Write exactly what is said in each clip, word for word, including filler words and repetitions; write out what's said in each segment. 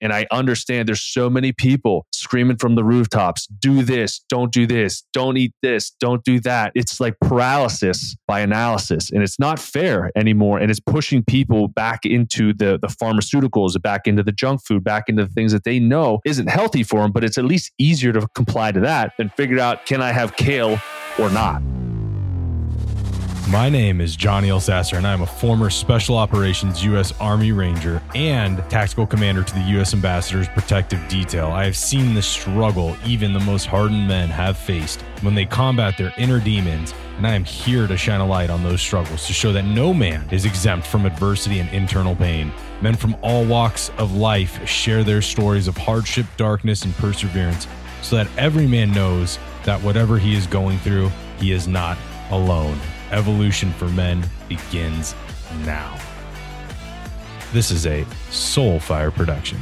And I understand there's so many people screaming from the rooftops, do this, don't do this, don't eat this, don't do that. It's like paralysis by analysis. And it's not fair anymore. And it's pushing people back into the, the pharmaceuticals, back into the junk food, back into the things that they know isn't healthy for them. But it's at least easier to comply to that than figure out, can I have kale or not? My name is Johnny Elsasser, and I'm a former Special Operations U S Army Ranger and Tactical Commander to the U S Ambassador's Protective Detail. I have seen the struggle even the most hardened men have faced when they combat their inner demons, and I am here to shine a light on those struggles to show that no man is exempt from adversity and internal pain. Men from all walks of life share their stories of hardship, darkness, and perseverance so that every man knows that whatever he is going through, he is not alone. Evolution for Men begins now. This is a Soulfire production.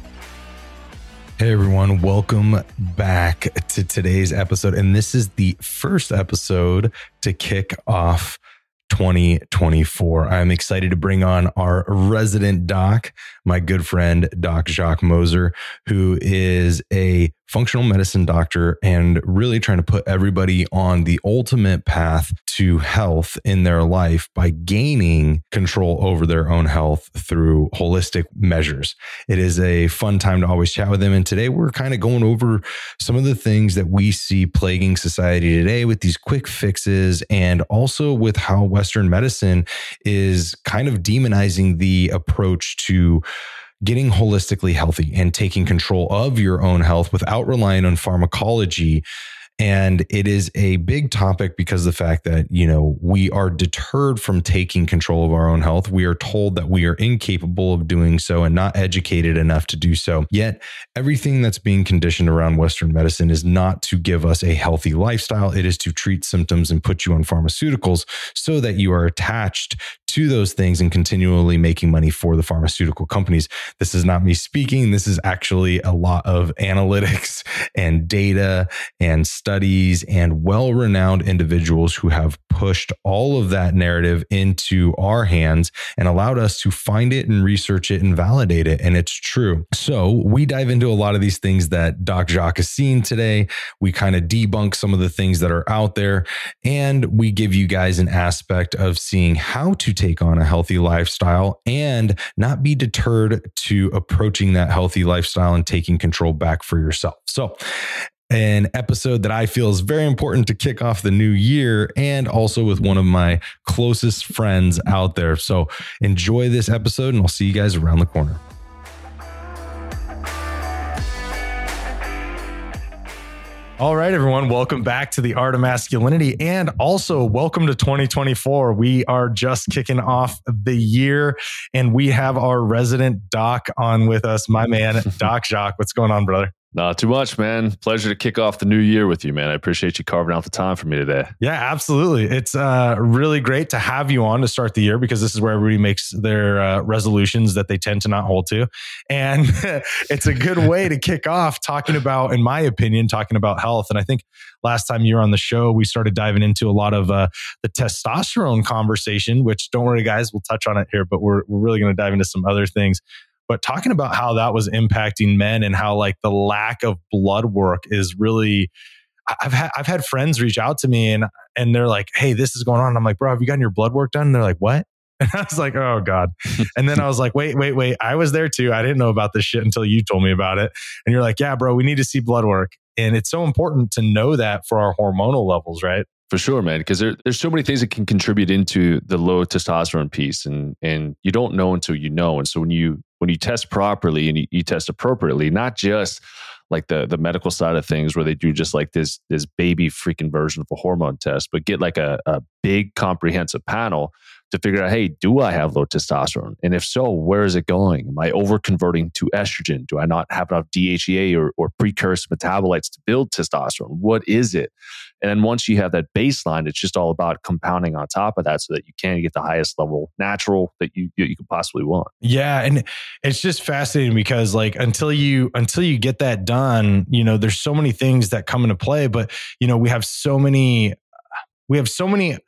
Hey everyone, welcome back to today's episode. And this is the first episode to kick off twenty twenty-four. I'm excited to bring on our resident doc, my good friend, Doc Jacques Moser, who is a functional medicine doctor and really trying to put everybody on the ultimate path to health in their life by gaining control over their own health through holistic measures. It is a fun time to always chat with him. And today we're kind of going over some of the things that we see plaguing society today with these quick fixes, and also with how Western medicine is kind of demonizing the approach to getting holistically healthy and taking control of your own health without relying on pharmacology. And it is a big topic because of the fact that, you know, we are deterred from taking control of our own health. We are told that we are incapable of doing so and not educated enough to do so. Yet everything that's being conditioned around Western medicine is not to give us a healthy lifestyle. It is to treat symptoms and put you on pharmaceuticals so that you are attached to those things and continually making money for the pharmaceutical companies. This is not me speaking. This is actually a lot of analytics and data and studies and well-renowned individuals who have pushed all of that narrative into our hands and allowed us to find it and research it and validate it. And it's true. So we dive into a lot of these things that Doc Jacques has seen today. We kind of debunk some of the things that are out there, and we give you guys an aspect of seeing how to take on a healthy lifestyle and not be deterred to approaching that healthy lifestyle and taking control back for yourself. So an episode that I feel is very important to kick off the new year, and also with one of my closest friends out there. So enjoy this episode, and I'll see you guys around the corner. All right, everyone, welcome back to the Art of Masculinity, and also welcome to twenty twenty-four. We are just kicking off the year, and we have our resident doc on with us, my man, Doc Jacques. What's going on, brother? Not too much, man. Pleasure to kick off the new year with you, man. I appreciate you carving out the time for me today. Yeah, absolutely. It's uh, really great to have you on to start the year, because this is where everybody makes their uh, resolutions that they tend to not hold to. And it's a good way to kick off talking about, in my opinion, talking about health. And I think last time you were on the show, we started diving into a lot of uh, the testosterone conversation, which, don't worry, guys, we'll touch on it here, but we're, we're really going to dive into some other things. But talking about how that was impacting men and how like the lack of blood work is really, I've had, I've had friends reach out to me and, and they're like, hey, this is going on. And I'm like, bro, have you gotten your blood work done? And they're like, what? And I was like, oh God. And then I was like, wait, wait, wait. I was there too. I didn't know about this shit until you told me about it. And you're like, yeah, bro, we need to see blood work. And it's so important to know that for our hormonal levels, right? For sure, man, because there, there's so many things that can contribute into the low testosterone piece, and and you don't know until you know. And so when you when you test properly and you, you test appropriately, not just like the the medical side of things where they do just like this this baby freaking version of a hormone test, but get like a, a big comprehensive panel to figure out, hey, do I have low testosterone? And if so, where is it going? Am I over converting to estrogen? Do I not have enough D H E A or, or precursor metabolites to build testosterone? What is it? And then once you have that baseline, it's just all about compounding on top of that so that you can get the highest level natural that you you, you could possibly want. Yeah, and it's just fascinating because like until you until you get that done, you know, there's so many things that come into play. But you know, we have so many we have so many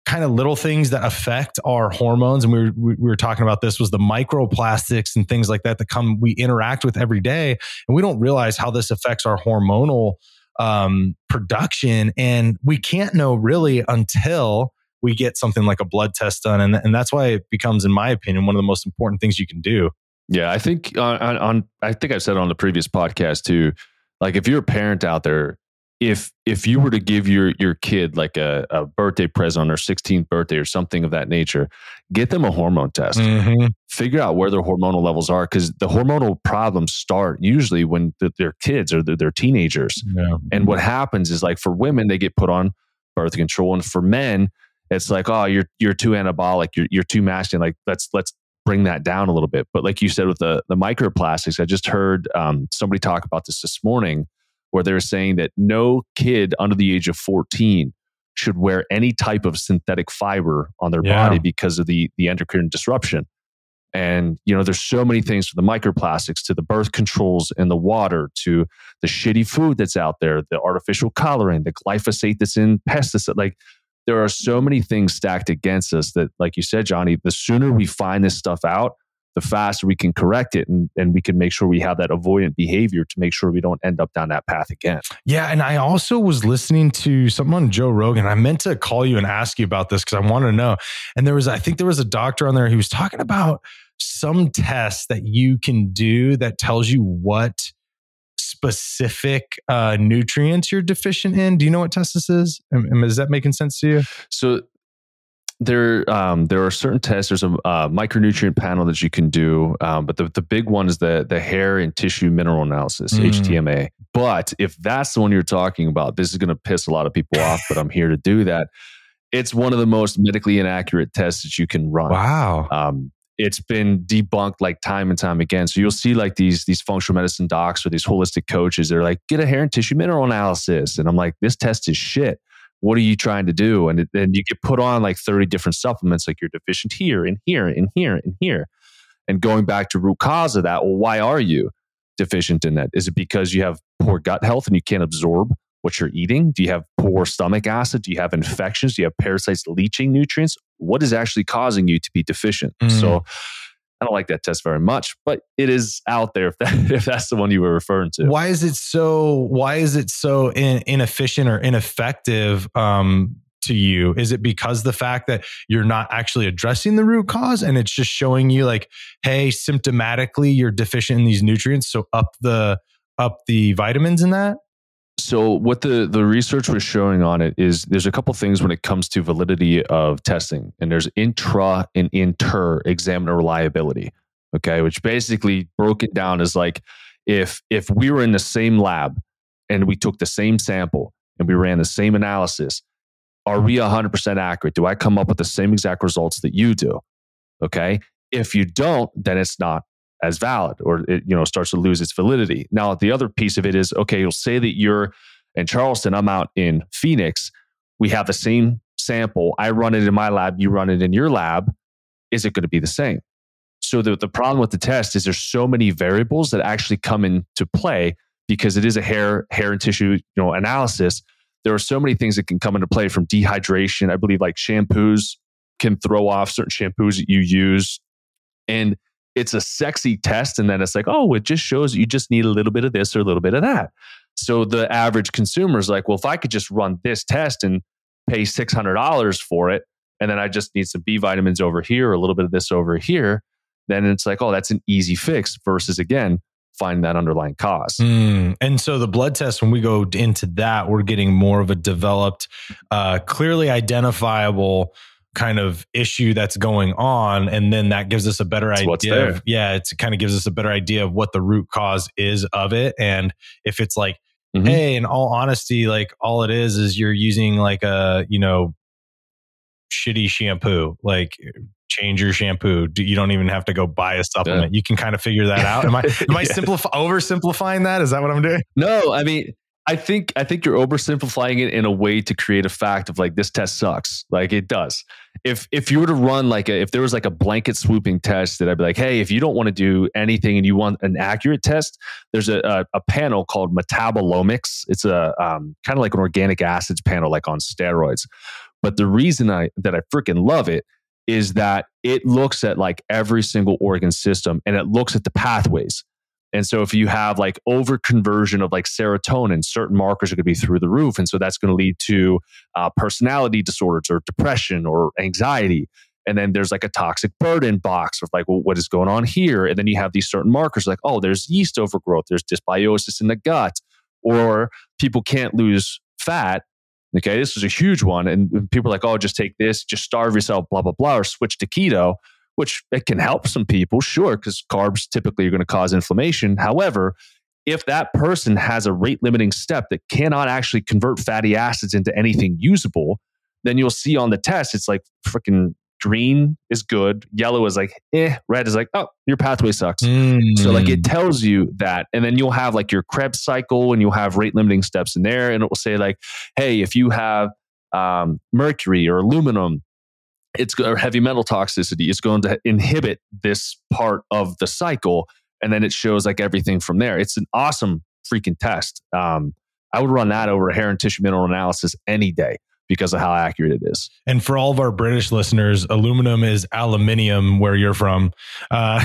kind of little things that affect our hormones. And we were, we were talking about this was the microplastics and things like that that come, we interact with every day. And we don't realize how this affects our hormonal um, production. And we can't know really until we get something like a blood test done. And, and that's why it becomes, in my opinion, one of the most important things you can do. Yeah, I think on, on I think I said on the previous podcast too, like if you're a parent out there, if if you were to give your your kid like a, a birthday present on their sixteenth birthday or something of that nature, get them a hormone test. Mm-hmm. Figure out where their hormonal levels are, because the hormonal problems start usually when the, they're kids or they're, they're teenagers. Yeah. And what happens is, like, for women, they get put on birth control, and for men, it's like, oh, you're you're too anabolic, you're you're too masculine. Like let's let's bring that down a little bit. But like you said with the the microplastics, I just heard um, somebody talk about this this morning, where they're saying that no kid under the age of fourteen should wear any type of synthetic fiber on their yeah. body because of the the endocrine disruption. And, you know, there's so many things, from the microplastics to the birth controls in the water to the shitty food that's out there, the artificial coloring, the glyphosate that's in pesticide. Like, there are so many things stacked against us that, like you said, Johnny, the sooner we find this stuff out, the faster we can correct it, and, and we can make sure we have that avoidant behavior to make sure we don't end up down that path again. Yeah. And I also was listening to something on Joe Rogan. I meant to call you and ask you about this because I wanted to know. And there was, I think there was a doctor on there who was talking about some tests that you can do that tells you what specific uh, nutrients you're deficient in. Do you know what test this is? Um, is that making sense to you? So there, um, there are certain tests. There's a uh, micronutrient panel that you can do, um, but the, the big one is the the hair and tissue mineral analysis, mm. H T M A. But if that's the one you're talking about, this is going to piss a lot of people off, but I'm here to do that. It's one of the most medically inaccurate tests that you can run. Wow. Um, it's been debunked like time and time again. So you'll see like these these functional medicine docs or these holistic coaches, they're like, get a hair and tissue mineral analysis. And I'm like, this test is shit. What are you trying to do? And then you get put on like thirty different supplements, like you're deficient here and here and here and here. And going back to root cause of that, well, why are you deficient in that? Is it because you have poor gut health and you can't absorb what you're eating? Do you have poor stomach acid? Do you have infections? Do you have parasites leaching nutrients? What is actually causing you to be deficient? Mm. So I don't like that test very much, but it is out there if that, if that's the one you were referring to. Why is it so, why is it so in, inefficient or ineffective um, to you? Is it because the fact that you're not actually addressing the root cause and it's just showing you like, hey, symptomatically you're deficient in these nutrients, so up the up the vitamins in that? So what the, the research was showing on it is there's a couple things when it comes to validity of testing, and there's intra and inter examiner reliability. Okay. Which basically broke it down as like, if, if we were in the same lab and we took the same sample and we ran the same analysis, are we one hundred percent accurate? Do I come up with the same exact results that you do? Okay. If you don't, then it's not as valid, or it, you know, starts to lose its validity. Now, the other piece of it is, okay, you'll say that you're in Charleston, I'm out in Phoenix. We have the same sample. I run it in my lab, you run it in your lab. Is it going to be the same? So the, the problem with the test is there's so many variables that actually come into play, because it is a hair, hair and tissue, you know, analysis. There are so many things that can come into play, from dehydration. I believe like shampoos can throw off certain shampoos that you use. And it's a sexy test, and then it's like, oh, it just shows you just need a little bit of this or a little bit of that. So the average consumer is like, well, if I could just run this test and pay six hundred dollars for it, and then I just need some B vitamins over here, or a little bit of this over here, then it's like, oh, that's an easy fix, versus, again, find that underlying cause. Mm. And so the blood test, when we go into that, we're getting more of a developed, uh, clearly identifiable kind of issue that's going on. And then that gives us a better That's idea of, yeah, it kind of gives us a better idea of what the root cause is of it. And if it's like, mm-hmm. hey, in all honesty, like all it is, is you're using like a, you know, shitty shampoo, like change your shampoo. You don't even have to go buy a supplement. Yeah. You can kind of figure that out. Am I, am I yeah. simplify, oversimplifying that? Is that what I'm doing? No, I mean, I think I think you're oversimplifying it in a way to create a fact of like, this test sucks. Like, it does. If if you were to run like a, if there was like a blanket swooping test, that I'd be like, hey, if you don't want to do anything and you want an accurate test, there's a a, a panel called Metabolomics. It's a um, kind of like an organic acids panel, like on steroids, But the reason I that I freaking love it is that it looks at like every single organ system and it looks at the pathways. And so if you have like over conversion of like serotonin, certain markers are going to be through the roof. And so that's going to lead to uh, personality disorders or depression or anxiety. And then there's like a toxic burden box of like, well, what is going on here? And then you have these certain markers like, oh, there's yeast overgrowth, there's dysbiosis in the gut, or people can't lose fat. Okay, this is a huge one. And people are like, oh, just take this, just starve yourself, blah, blah, blah, or switch to keto, which it can help some people, sure, because carbs typically are going to cause inflammation. However, if that person has a rate limiting step that cannot actually convert fatty acids into anything usable, then you'll see on the test, it's like freaking green is good, yellow is like, eh, red is like, oh, your pathway sucks. Mm. So like it tells you that. And then you'll have like your Krebs cycle and you'll have rate limiting steps in there. And it will say like, hey, if you have um, mercury or aluminum, it's or heavy metal toxicity, it's going to inhibit this part of the cycle. And then it shows like everything from there. It's an awesome freaking test. Um, I would run that over a hair and tissue mineral analysis any day because of how accurate it is. And for all of our British listeners, aluminum is aluminium where you're from. Uh,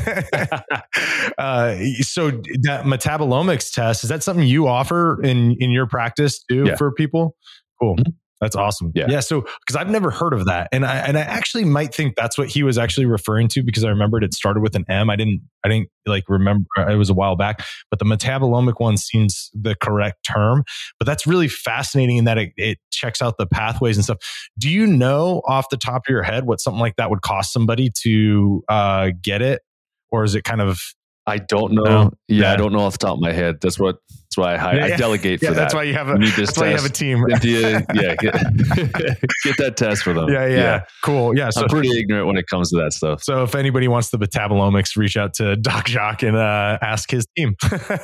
uh, so that metabolomics test, is that something you offer in, in your practice too yeah. for people? Cool. Mm-hmm. That's awesome. Yeah. yeah so, because I've never heard of that. And I, and I actually might think that's what he was actually referring to because I remembered it started with an M. I didn't, I didn't like remember, it was a while back, but the metabolomic one seems the correct term. But that's really fascinating in that it, it checks out the pathways and stuff. Do you know off the top of your head what something like that would cost somebody to uh, get it? Or is it kind of... I don't know. No, yeah, yeah, I don't know off the top of my head. That's what. That's why I, hire, yeah, yeah. I delegate for yeah, that. That's why you have a. You that's why you have a team. You, yeah, get, get that test for them. Yeah, yeah, yeah. Cool. Yeah, so, I'm pretty ignorant when it comes to that stuff. So if anybody wants the metabolomics, reach out to Doc Jacques and uh, ask his team.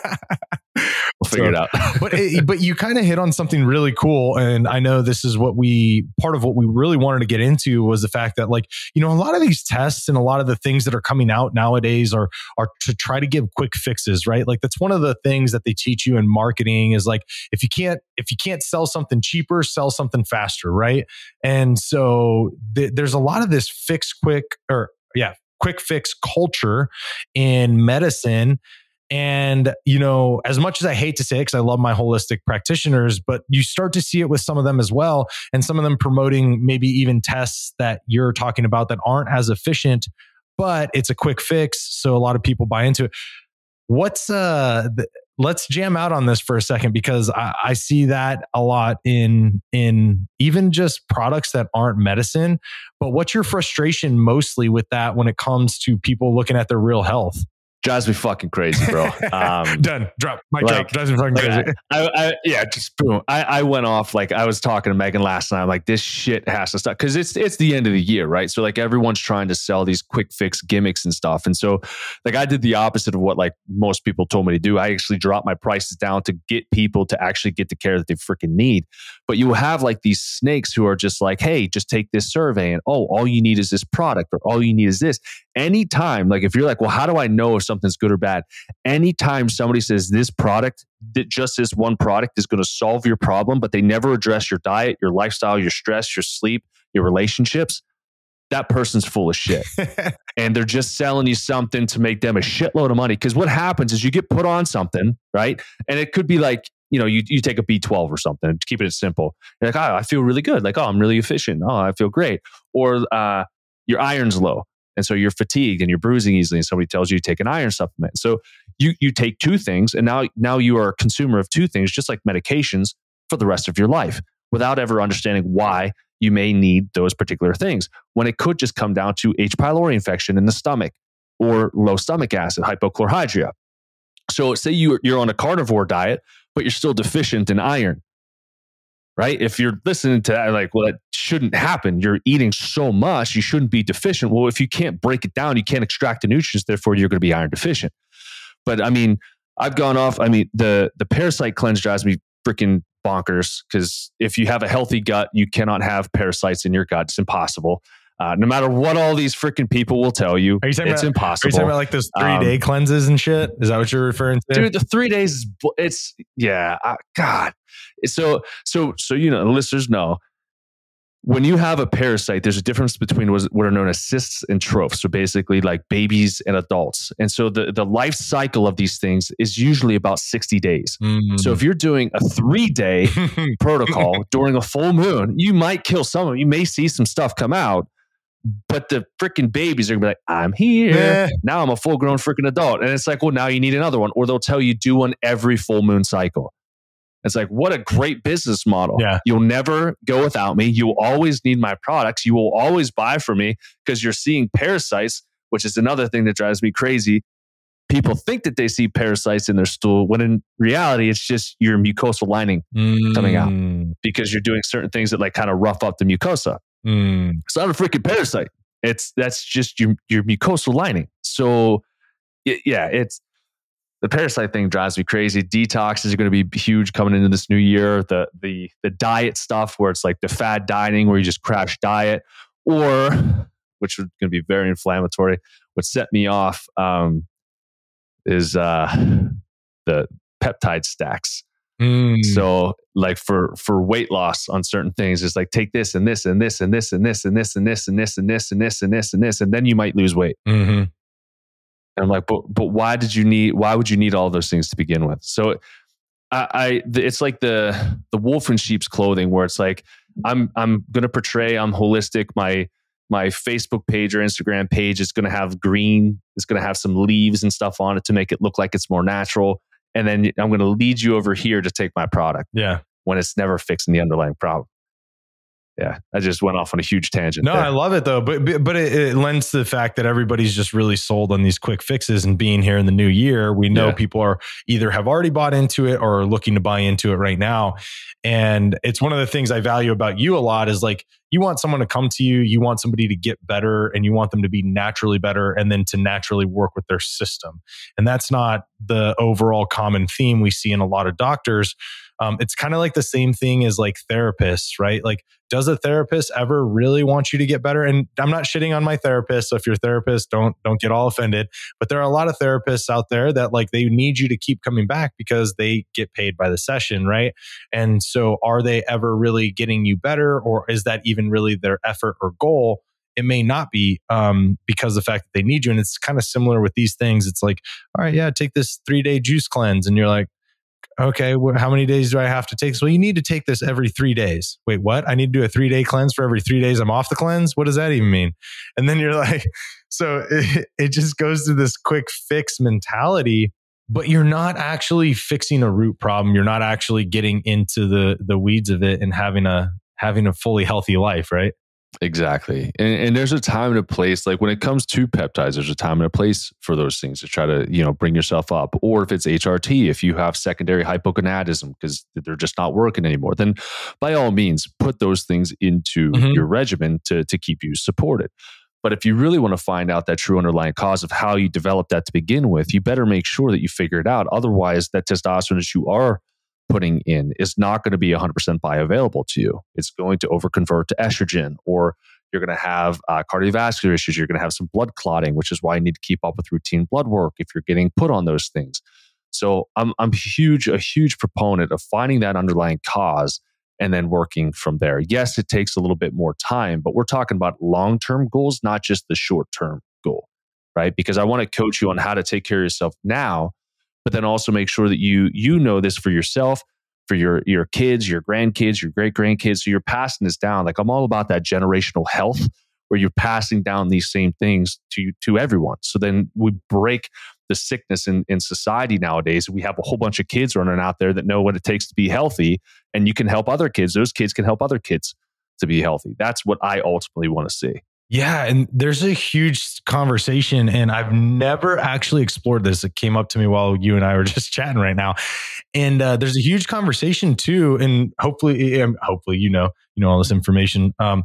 We'll figure so, it out. but it, but you kind of hit on something really cool, and I know this is what we part of what we really wanted to get into was the fact that, like, you know, a lot of these tests and a lot of the things that are coming out nowadays are are to try to give quick fixes, right? Like that's one of the things that they teach you in marketing is like if you can't if you can't sell something cheaper, sell something faster, right? And so th- there's a lot of this fix quick or yeah quick fix culture in medicine. And, you know, as much as I hate to say it, because I love my holistic practitioners, but you start to see it with some of them as well. And some of them promoting maybe even tests that you're talking about that aren't as efficient, but it's a quick fix. So a lot of people buy into it. What's, uh, the, let's jam out on this for a second, because I, I see that a lot in, in even just products that aren't medicine. But what's your frustration mostly with that when it comes to people looking at their real health? Drives me fucking crazy, bro. Um, Done. Drop. Mic like, drop. Drives me fucking crazy. Like, I, I, yeah, just boom. I, I went off like I was talking to Megan last night. I'm like, this shit has to stop because it's it's the end of the year, right? So like everyone's trying to sell these quick fix gimmicks and stuff, and so like I did the opposite of what like most people told me to do. I actually dropped my prices down to get people to actually get the care that they freaking need. But you have like these snakes who are just like, hey, just take this survey, and oh, all you need is this product, or all you need is this. Anytime, like if you're like, well, how do I know if something's good or bad? Anytime somebody says this product, that just this one product is going to solve your problem, but they never address your diet, your lifestyle, your stress, your sleep, your relationships, that person's full of shit. And they're just selling you something to make them a shitload of money. Because what happens is you get put on something, right? And it could be like, you know, you, you take a B twelve or something, to keep it simple. You're like, oh, I feel really good. Like, oh, I'm really efficient. Oh, I feel great. Or uh, your iron's low. And so you're fatigued and you're bruising easily, and somebody tells you to take an iron supplement. So you you take two things, and now, now you are a consumer of two things, just like medications, for the rest of your life, without ever understanding why you may need those particular things, when it could just come down to H. pylori infection in the stomach or low stomach acid, hypochlorhydria. So say you, you're on a carnivore diet, but you're still deficient in iron. Right? If you're listening to that, like, well, that shouldn't happen. You're eating so much, you shouldn't be deficient. Well, if you can't break it down, you can't extract the nutrients, therefore you're going to be iron deficient. But I mean, I've gone off, I mean, the, the parasite cleanse drives me freaking bonkers, because if you have a healthy gut, you cannot have parasites in your gut. It's impossible. Uh, no matter what all these freaking people will tell you, you it's about, impossible. Are you talking about like those three day um, cleanses and shit? Is that what you're referring to? Dude, the three days is, it's, yeah, uh, God. So, so, so, you know, the listeners know, when you have a parasite, there's a difference between what are known as cysts and trophs. So basically like babies and adults. And so the, the life cycle of these things is usually about sixty days. Mm. So if you're doing a three day protocol during a full moon, you might kill some of them. You may see some stuff come out, but the freaking babies are gonna be like, I'm here. Yeah. Now I'm a full grown freaking adult. And it's like, well, now you need another one. Or they'll tell you do one every full moon cycle. It's like, what a great business model. Yeah. You'll never go without me. You will always need my products. You will always buy from me because you're seeing parasites, which is another thing that drives me crazy. People think that they see parasites in their stool when in reality, it's just your mucosal lining mm. coming out because you're doing certain things that like kind of rough up the mucosa. Mm. It's not a freaking parasite. It's that's just your, your mucosal lining. So it, yeah, it's, the parasite thing drives me crazy. Detoxes are going to be huge coming into this new year. The the the diet stuff where it's like the fad dieting where you just crash diet, or which is going to be very inflammatory. What set me off um, is uh, the peptide stacks. Mm. So like for for weight loss on certain things, it's like take this and this and this and this and this and this and this and this and this and this and this and this and then you might lose weight. Mm-hmm. And I'm like, but but why did you need? Why would you need all those things to begin with? So, I, I it's like the the wolf in sheep's clothing, where it's like I'm I'm going to portray I'm holistic. My my Facebook page or Instagram page is going to have green. It's going to have some leaves and stuff on it to make it look like it's more natural. And then I'm going to lead you over here to take my product. Yeah, when it's never fixing the underlying problem. Yeah, I just went off on a huge tangent. No, there. I love it though. But but it, it lends to the fact that everybody's just really sold on these quick fixes, and being here in the new year, we know yeah. people are either have already bought into it or are looking to buy into it right now. And it's one of the things I value about you a lot is like, you want someone to come to you, you want somebody to get better, and you want them to be naturally better and then to naturally work with their system. And that's not the overall common theme we see in a lot of doctors. Um, it's kind of like the same thing as like therapists, right? Like, does a therapist ever really want you to get better? And I'm not shitting on my therapist. So if you're a therapist, don't don't get all offended. But there are a lot of therapists out there that like they need you to keep coming back because they get paid by the session, right? And so are they ever really getting you better, or is that even really their effort or goal? It may not be um, because of the fact that they need you. And it's kind of similar with these things. It's like, all right, yeah, take this three day juice cleanse, and you're like, okay, well, how many days do I have to take? So you need to take this every three days. Wait, what? I need to do a three day cleanse for every three days I'm off the cleanse? What does that even mean? And then you're like, so it, it just goes to this quick fix mentality, but you're not actually fixing a root problem. You're not actually getting into the the weeds of it and having a having a fully healthy life, right? Exactly. And, and there's a time and a place, like when it comes to peptides, there's a time and a place for those things to try to, you know, bring yourself up. Or if it's H R T, if you have secondary hypogonadism because they're just not working anymore, then by all means, put those things into mm-hmm. your regimen to, to keep you supported. But if you really want to find out that true underlying cause of how you developed that to begin with, you better make sure that you figure it out. Otherwise, that testosterone that you are putting in is not going to be one hundred percent bioavailable to you. It's going to overconvert to estrogen, or you're going to have uh, cardiovascular issues. You're going to have some blood clotting, which is why you need to keep up with routine blood work if you're getting put on those things. So I'm I'm huge a huge proponent of finding that underlying cause and then working from there. Yes, it takes a little bit more time, but we're talking about long-term goals, not just the short-term goal, right? Because I want to coach you on how to take care of yourself now, but then also make sure that you you know this for yourself, for your your kids, your grandkids, your great grandkids. So you're passing this down. Like I'm all about that generational health, where you're passing down these same things to to everyone. So then we break the sickness in, in society nowadays. We have a whole bunch of kids running out there that know what it takes to be healthy, and you can help other kids. Those kids can help other kids to be healthy. That's what I ultimately want to see. Yeah. And there's a huge conversation, and I've never actually explored this. It came up to me while you and I were just chatting right now. And uh, there's a huge conversation too. And hopefully, um, hopefully, you know, you know, all this information. Um,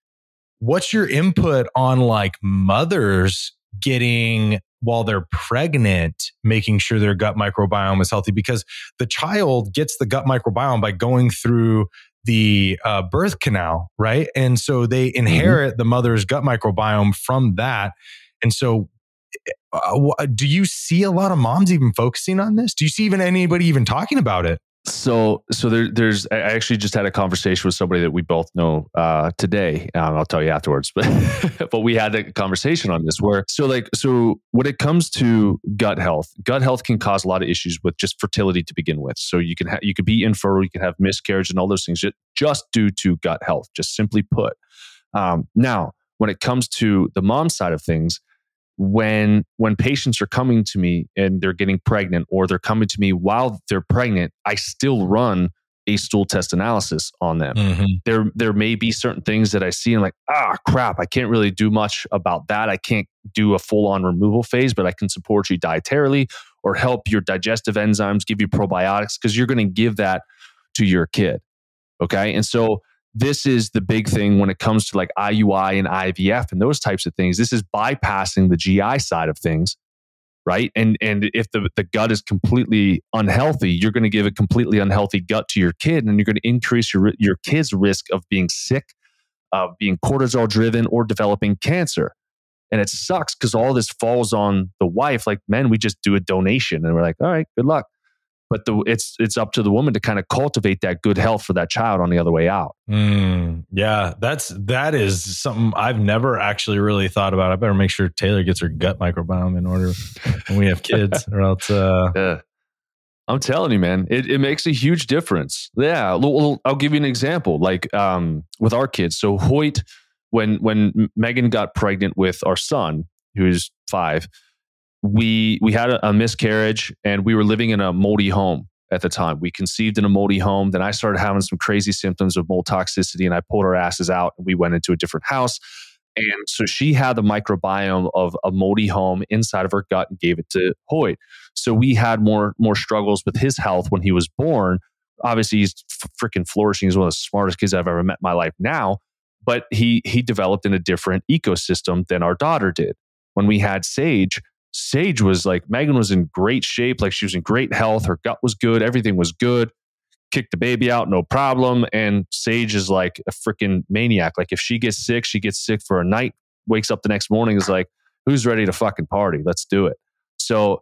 what's your input on like mothers getting, while they're pregnant, making sure their gut microbiome is healthy? Because the child gets the gut microbiome by going through the uh, birth canal, right? And so they inherit mm-hmm. the mother's gut microbiome from that. And so uh, do you see a lot of moms even focusing on this? Do you see even anybody even talking about it? So, so there, there's, I actually just had a conversation with somebody that we both know uh, today. Um, I'll tell you afterwards, but, but we had a conversation on this where, so like, so when it comes to gut health, gut health can cause a lot of issues with just fertility to begin with. So you can have, you could be infertile, you can have miscarriage and all those things just, just due to gut health, just simply put. Um, now, when it comes to the mom side of things, when when patients are coming to me and they're getting pregnant, or they're coming to me while they're pregnant, I still run a stool test analysis on them. Mm-hmm. There there may be certain things that I see and like, ah, crap, I can't really do much about that. I can't do a full-on removal phase, but I can support you dietarily or help your digestive enzymes, give you probiotics, because you're going to give that to your kid. Okay. And so this is the big thing when it comes to like I U I and I V F and those types of things. This is bypassing the G I side of things, right? And and if the, the gut is completely unhealthy, you're going to give a completely unhealthy gut to your kid, and you're going to increase your your kid's risk of being sick, of being cortisol driven, or developing cancer. And it sucks because all this falls on the wife. Like men, we just do a donation and we're like, all right, good luck. But the, it's it's up to the woman to kind of cultivate that good health for that child on the other way out. Mm, yeah, that's that is something I've never actually really thought about. I better make sure Taylor gets her gut microbiome in order when we have kids, or else. Uh... Yeah. I'm telling you, man, it, it makes a huge difference. Yeah, well, I'll give you an example. Like um, with our kids, so Hoyt, when when Megan got pregnant with our son, who's five. We we had a, a miscarriage, and we were living in a moldy home at the time. We conceived in a moldy home. Then I started having some crazy symptoms of mold toxicity, and I pulled our asses out, and we went into a different house. And so she had the microbiome of a moldy home inside of her gut and gave it to Hoyt. So we had more more struggles with his health when he was born. Obviously, he's f- freaking flourishing. He's one of the smartest kids I've ever met in my life now. But he he developed in a different ecosystem than our daughter did. When we had Sage, Sage was like, Megan was in great shape. Like she was in great health. Her gut was good. Everything was good. Kicked the baby out, no problem. And Sage is like a freaking maniac. Like if she gets sick, she gets sick for a night, wakes up the next morning, is like, who's ready to fucking party? Let's do it. So,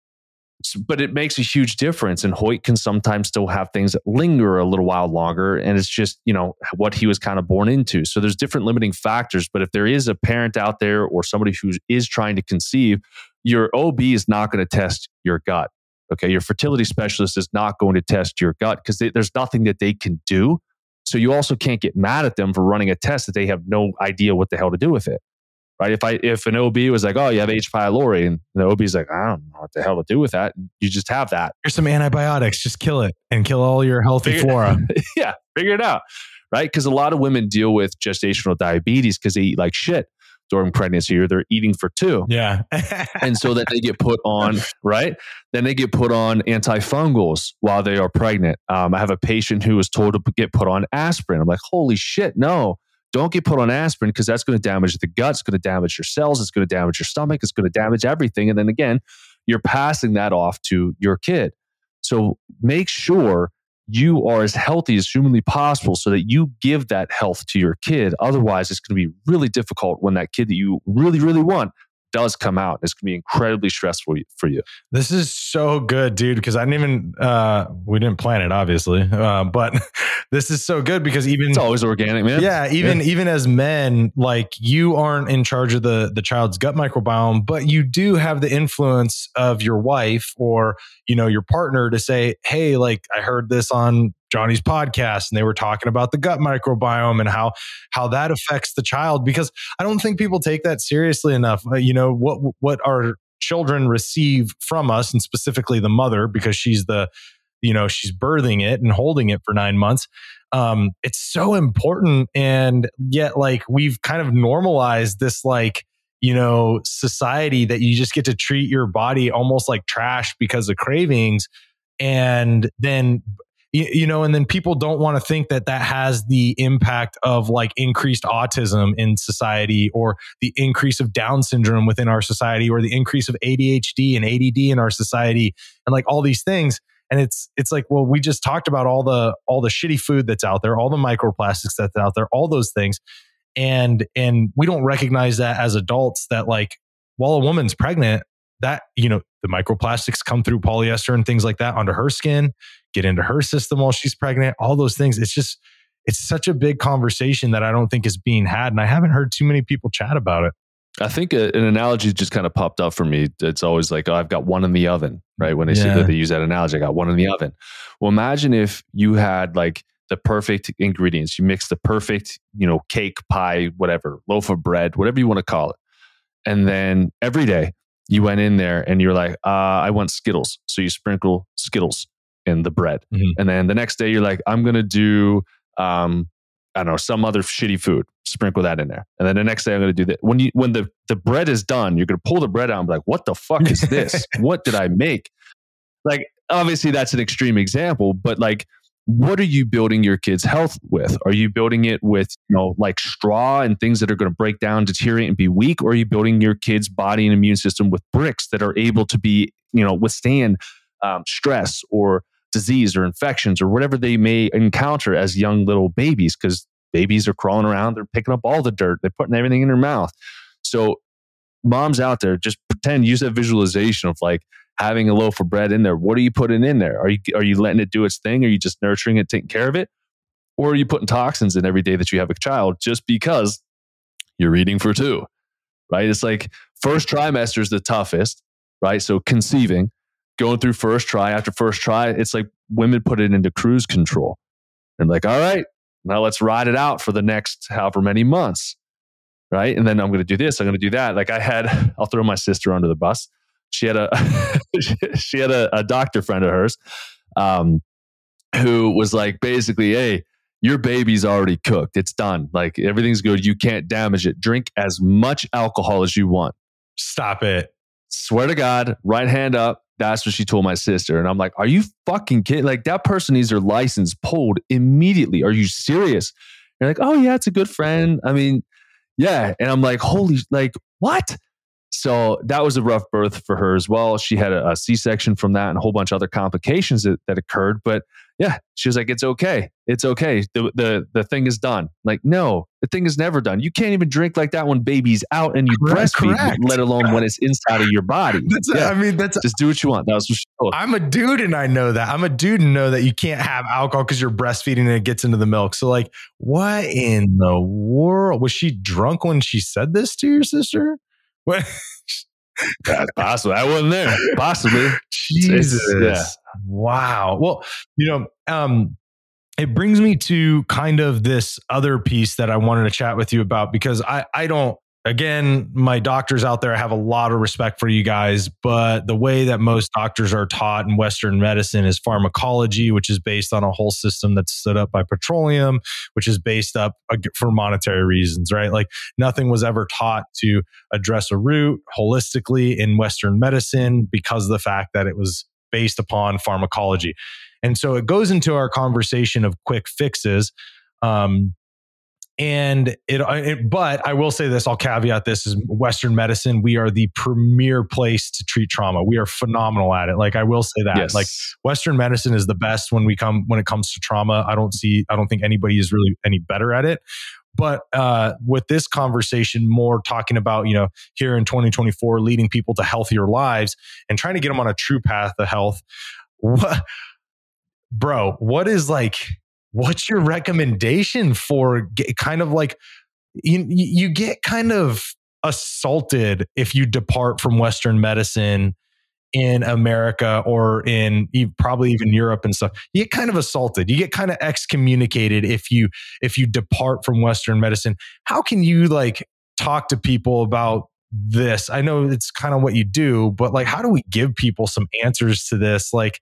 but it makes a huge difference. And Hoyt can sometimes still have things that linger a little while longer. And it's just, you know, what he was kind of born into. So there's different limiting factors. But if there is a parent out there or somebody who is trying to conceive, your O B is not going to test your gut. Okay. Your fertility specialist is not going to test your gut because there's nothing that they can do. So you also can't get mad at them for running a test that they have no idea what the hell to do with it. Right? If I if an O B was like, oh, you have H. pylori, and the O B is like, I don't know what the hell to do with that. You just have that. Here's some antibiotics. Just kill it and kill all your healthy figure, flora. Yeah, figure it out. Right? Because a lot of women deal with gestational diabetes because they eat like shit during pregnancy, or they're eating for two. Yeah. And so that they get put on, right? Then they get put on antifungals while they are pregnant. Um, I have a patient who was told to get put on aspirin. I'm like, holy shit, no. Don't get put on aspirin because that's going to damage the gut. It's going to damage your cells. It's going to damage your stomach. It's going to damage everything. And then again, you're passing that off to your kid. So make sure you are as healthy as humanly possible so that you give that health to your kid. Otherwise, it's going to be really difficult when that kid that you really, really want does come out. It's going to be incredibly stressful for you. This is so good, dude, because I didn't even, uh, we didn't plan it, obviously. Uh, but this is so good because even... It's always organic, man. Yeah, even yeah. even as men, like you aren't in charge of the, the child's gut microbiome, but you do have the influence of your wife or, you know, your partner to say, hey, like I heard this on Johnny's podcast and they were talking about the gut microbiome and how how that affects the child, because I don't think people take that seriously enough. Uh, you know, what what our children receive from us, and specifically the mother, because she's the, you know, she's birthing it and holding it for nine months. Um, it's so important. And yet like we've kind of normalized this, like, you know, society that you just get to treat your body almost like trash because of cravings. And then You know, and then people don't want to think that that has the impact of like increased autism in society, or the increase of Down syndrome within our society, or the increase of A D H D and A D D in our society, and like all these things. And it's it's like, well, we just talked about all the all the shitty food that's out there, all the microplastics that's out there, all those things, and and we don't recognize that as adults, that like while a woman's pregnant, that, you know, the microplastics come through polyester and things like that onto her skin, get into her system while she's pregnant, all those things. It's just, it's such a big conversation that I don't think is being had. And I haven't heard too many people chat about it. I think a, an analogy just kind of popped up for me. It's always like, oh, I've got one in the oven, right? When they yeah. say that they use that analogy, I got one in the oven. Well, imagine if you had like the perfect ingredients. You mix the perfect, you know, cake, pie, whatever, loaf of bread, whatever you want to call it. And then every day you went in there and you're like, uh, I want Skittles. So you sprinkle Skittles in the bread. Mm-hmm. And then the next day you're like, I'm going to do, um, I don't know, some other shitty food, sprinkle that in there. And then the next day I'm going to do that. When you, when the, the bread is done, you're going to pull the bread out and be like, what the fuck is this? What did I make? Like, obviously that's an extreme example, but like, what are you building your kids' health with? Are you building it with, you know, like straw and things that are going to break down, deteriorate, and be weak? Or are you building your kids' body and immune system with bricks that are able to be, you know, withstand um, stress or disease or infections or whatever they may encounter as young little babies? Because babies are crawling around, they're picking up all the dirt, they're putting everything in their mouth. So moms out there, just pretend, use that visualization of like having a loaf of bread in there. What are you putting in there? Are you are you letting it do its thing? Are you just nurturing it, taking care of it? Or are you putting toxins in every day that you have a child just because you're eating for two, right? It's like first trimester is the toughest, right? So conceiving, going through first try after first try, it's like women put it into cruise control. And like, all right, now let's ride it out for the next however many months, right? And then I'm going to do this, I'm going to do that. Like I had, I'll throw my sister under the bus. She had a she had a, a doctor friend of hers um, who was like, basically, hey, your baby's already cooked. It's done. Like everything's good. You can't damage it. Drink as much alcohol as you want. Stop it. Swear to God, right hand up. That's what she told my sister. And I'm like, are you fucking kidding? Like that person needs their license pulled immediately. Are you serious? You're like, oh yeah, it's a good friend. I mean, yeah. And I'm like, holy, like what? So that was a rough birth for her as well. She had a, a C-section from that and a whole bunch of other complications that, that occurred. But yeah, she was like, it's okay. It's okay. The, the the thing is done. Like, no, the thing is never done. You can't even drink like that when baby's out and you correct, breastfeed, correct. let alone when it's inside of your body. That's yeah. a, I mean, that's just do what you want. That was what she told. I'm a dude and I know that. I'm a dude and know that you can't have alcohol because you're breastfeeding and it gets into the milk. So like, what in the world? Was she drunk when she said this to your sister? What? That's possible. I wasn't there. Possibly. Jesus. Yeah. Wow. Well, you know, um, it brings me to kind of this other piece that I wanted to chat with you about because I, I don't, again, my doctors out there, I have a lot of respect for you guys, but the way that most doctors are taught in Western medicine is pharmacology, which is based on a whole system that's stood up by petroleum, which is based up for monetary reasons, right? Like nothing was ever taught to address a root holistically in Western medicine because of the fact that it was based upon pharmacology. And so it goes into our conversation of quick fixes. Um, And it, it, but I will say this, I'll caveat this is Western medicine. We are the premier place to treat trauma. We are phenomenal at it. Like I will say that yes. like Western medicine is the best when we come, when it comes to trauma. I don't see, I don't think anybody is really any better at it. But uh, with this conversation, more talking about, you know, here in twenty twenty-four, leading people to healthier lives and trying to get them on a true path to health. What, bro, what is like, what's your recommendation for get, kind of like, you, you get kind of assaulted if you depart from Western medicine in America or in probably even Europe and stuff. You get kind of assaulted. You get kind of excommunicated if you if you depart from Western medicine. How can you like talk to people about this? I know it's kind of what you do, but like, how do we give people some answers to this? Like,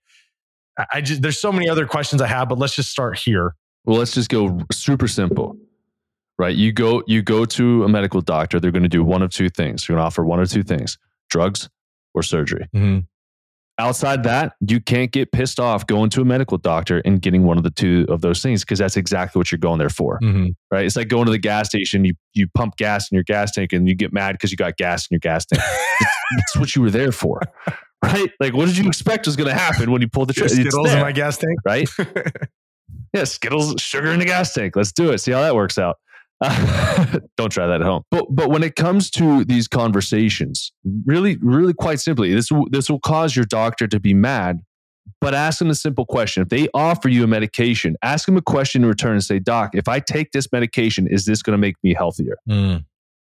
I just, there's so many other questions I have, but let's just start here. Well, let's just go super simple, right? You go, you go to a medical doctor. They're going to do one of two things. They're going to offer one of two things, drugs or surgery. Mm-hmm. Outside that, you can't get pissed off going to a medical doctor and getting one of the two of those things because that's exactly what you're going there for, mm-hmm. right? It's like going to the gas station. You you pump gas in your gas tank and you get mad because you got gas in your gas tank. It's what you were there for, right? Like, what did you expect was going to happen when you pulled the trigger? Skittles in my gas tank, right? Yeah, Skittles, sugar in the gas tank. Let's do it. See how that works out. Uh, don't try that at home. But but when it comes to these conversations, really, really quite simply, this will, this will cause your doctor to be mad. But ask them a simple question. If they offer you a medication, ask them a question in return and say, Doc, if I take this medication, is this going to make me healthier? Mm.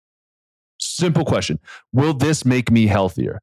Simple question. Will this make me healthier?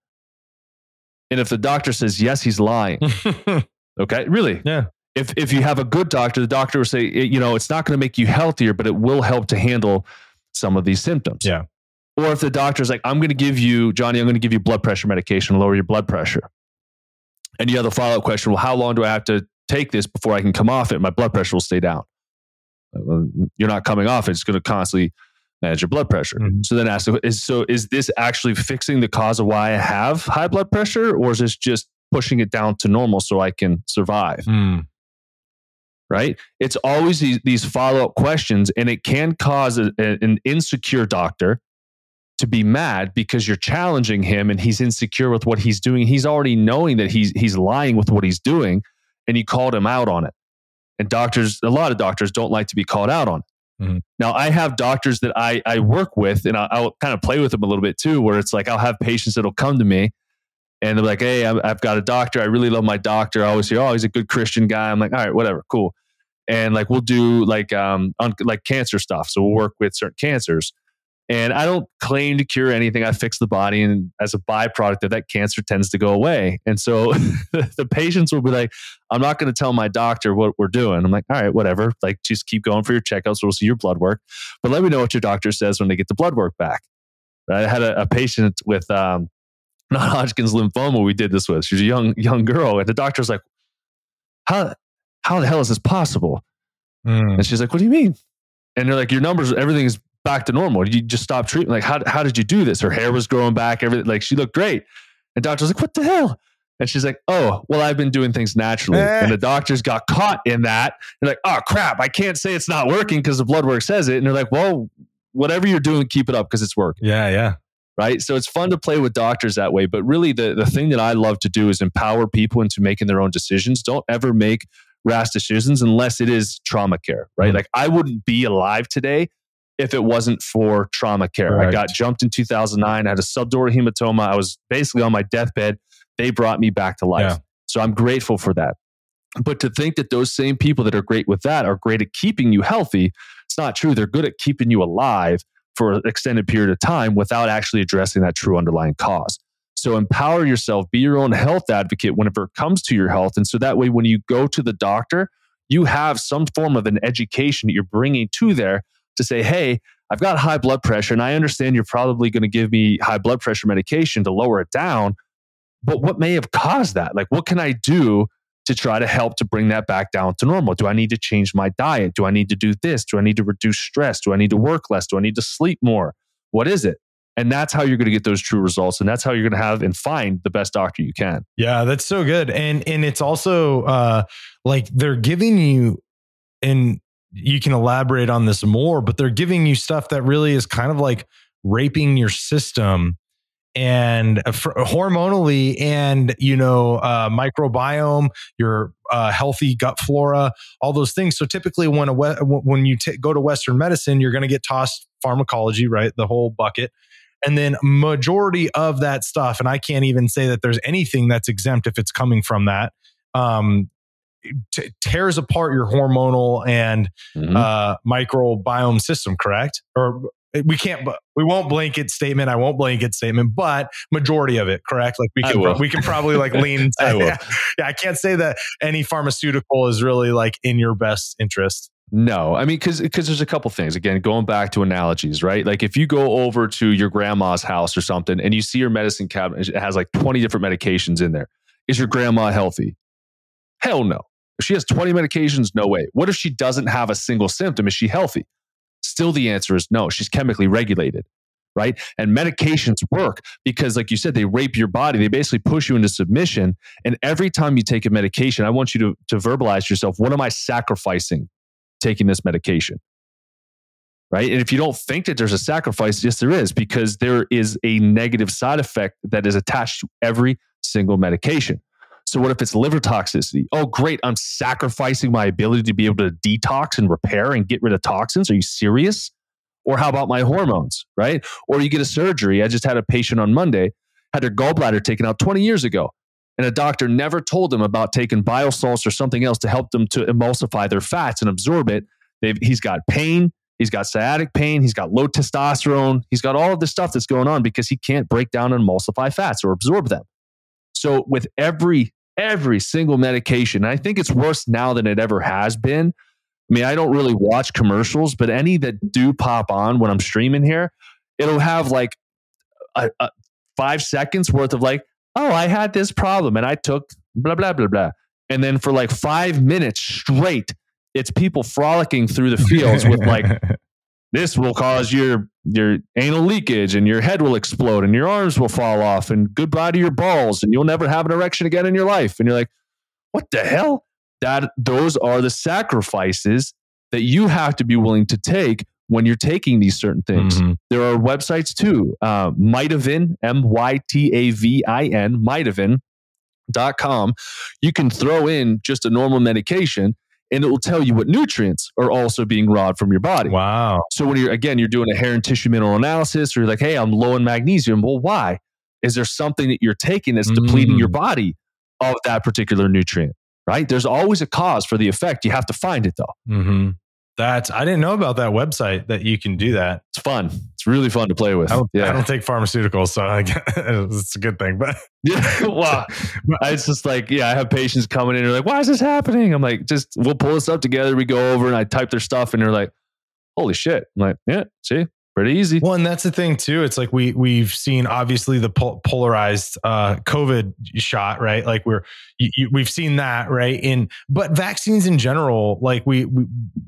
And if the doctor says yes, he's lying. Okay, really? Yeah. If if you have a good doctor, the doctor will say, you know, it's not going to make you healthier, but it will help to handle some of these symptoms. Yeah. Or if the doctor's like, I'm going to give you, Johnny, I'm going to give you blood pressure medication to lower your blood pressure. And you have the follow-up question, well, how long do I have to take this before I can come off it? My blood pressure will stay down. Well, you're not coming off it. It's going to constantly manage your blood pressure. Mm-hmm. So then ask, is, so is this actually fixing the cause of why I have high blood pressure? Or is this just pushing it down to normal so I can survive? Mm. Right? It's always these, these follow-up questions, and it can cause a, a, an insecure doctor to be mad because you're challenging him and he's insecure with what he's doing. He's already knowing that he's he's lying with what he's doing, and you called him out on it. And doctors, a lot of doctors don't like to be called out on it. Mm-hmm. Now, I have doctors that I, I work with, and I'll, I'll kind of play with them a little bit too, where it's like I'll have patients that'll come to me and they're like, hey, I've got a doctor. I really love my doctor. I always say, oh, he's a good Christian guy. I'm like, all right, whatever, cool. And like we'll do like um un- like cancer stuff. So we'll work with certain cancers. And I don't claim to cure anything. I fix the body, and as a byproduct of that, cancer tends to go away. And so the patients will be like, I'm not going to tell my doctor what we're doing. I'm like, all right, whatever. Like, just keep going for your checkups. We'll see your blood work. But let me know what your doctor says when they get the blood work back. I had a, a patient with um, non-Hodgkin's lymphoma we did this with. She's a young young girl. And the doctor's like, how, how the hell is this possible? Mm. And she's like, what do you mean? And they're like, your numbers, everything is back to normal. Did you just stop treatment? Like, how how did you do this? Her hair was growing back. Everything, like, she looked great. And the doctor's like, what the hell? And she's like, oh, well, I've been doing things naturally. Eh. And the doctors got caught in that. They're like, oh, crap, I can't say it's not working because the blood work says it. And they're like, well, whatever you're doing, keep it up because it's working. Yeah, yeah. Right? So it's fun to play with doctors that way. But really, the, the thing that I love to do is empower people into making their own decisions. Don't ever make rash decisions unless it is trauma care, right? Mm-hmm. Like, I wouldn't be alive today if it wasn't for trauma care. Right. I got jumped in two thousand nine. I had a subdural hematoma. I was basically on my deathbed. They brought me back to life. Yeah. So I'm grateful for that. But to think that those same people that are great with that are great at keeping you healthy, it's not true. They're good at keeping you alive for an extended period of time without actually addressing that true underlying cause. So empower yourself, be your own health advocate whenever it comes to your health. And so that way, when you go to the doctor, you have some form of an education that you're bringing to there to say, hey, I've got high blood pressure, and I understand you're probably going to give me high blood pressure medication to lower it down, but what may have caused that? Like, what can I do to try to help to bring that back down to normal? Do I need to change my diet? Do I need to do this? Do I need to reduce stress? Do I need to work less? Do I need to sleep more? What is it? And that's how you're going to get those true results. And that's how you're going to have and find the best doctor you can. Yeah, that's so good. And and it's also uh, like they're giving you, and you can elaborate on this more, but they're giving you stuff that really is kind of like raping your system and uh, hormonally and, you know, uh, microbiome, your uh, healthy gut flora, all those things. So typically when a when you t- go to Western medicine, you're going to get tossed pharmacology, right? The whole bucket. And then majority of that stuff, and I can't even say that there's anything that's exempt if it's coming from that, um, T- tears apart your hormonal and mm-hmm. uh, microbiome system, correct? Or we can't, we won't blanket statement. I won't blanket statement, but majority of it, correct? Like we can, we can probably like lean. I will. Yeah, yeah, I can't say that any pharmaceutical is really like in your best interest. No, I mean, because because there's a couple things. Again, going back to analogies, right? Like if you go over to your grandma's house or something and you see your medicine cabinet, it has like twenty different medications in there. Is your grandma healthy? Hell no. If she has twenty medications, no way. What if she doesn't have a single symptom? Is she healthy? Still the answer is no. She's chemically regulated, right? And medications work because, like you said, they rape your body. They basically push you into submission. And every time you take a medication, I want you to, to verbalize yourself, what am I sacrificing taking this medication? Right? And if you don't think that there's a sacrifice, yes, there is, because there is a negative side effect that is attached to every single medication. So what if it's liver toxicity? Oh, great. I'm sacrificing my ability to be able to detox and repair and get rid of toxins. Are you serious? Or how about my hormones, right? Or you get a surgery. I just had a patient on Monday, had their gallbladder taken out twenty years ago. And a doctor never told them about taking biosalts or something else to help them to emulsify their fats and absorb it. They've, he's got pain. He's got sciatic pain. He's got low testosterone. He's got all of this stuff that's going on because he can't break down and emulsify fats or absorb them. So with every, every single medication, and I think it's worse now than it ever has been. I mean, I don't really watch commercials, but any that do pop on when I'm streaming here, it'll have like a, a five seconds worth of like, oh, I had this problem and I took blah, blah, blah, blah. And then for like five minutes straight, it's people frolicking through the fields with like, this will cause your, your anal leakage and your head will explode and your arms will fall off and goodbye to your balls and you'll never have an erection again in your life. And you're like, what the hell? That those are the sacrifices that you have to be willing to take when you're taking these certain things. Mm-hmm. There are websites too, uh, Mytavin, M Y T A V I N, Mytavin dot com. You can throw in just a normal medication and it will tell you what nutrients are also being robbed from your body. Wow. So when you're, again, you're doing a hair and tissue mineral analysis, or you're like, hey, I'm low in magnesium. Well, why? Is there something that you're taking that's mm-hmm. depleting your body of that particular nutrient? Right? There's always a cause for the effect. You have to find it though. Mm-hmm. That's, I didn't know about that website that you can do that. It's fun. It's really fun to play with. I don't, yeah. I don't take pharmaceuticals, so I guess it's a good thing. But yeah, well, it's just like, yeah, I have patients coming in and they're like, why is this happening? I'm like, just, we'll pull this up together. We go over and I type their stuff and they're like, holy shit. I'm like, yeah, see, pretty easy. Well, and that's the thing too. It's like we we've seen obviously the pol- polarized uh, COVID shot, right? Like we're you, you, we've seen that, right? In but vaccines in general, like we, we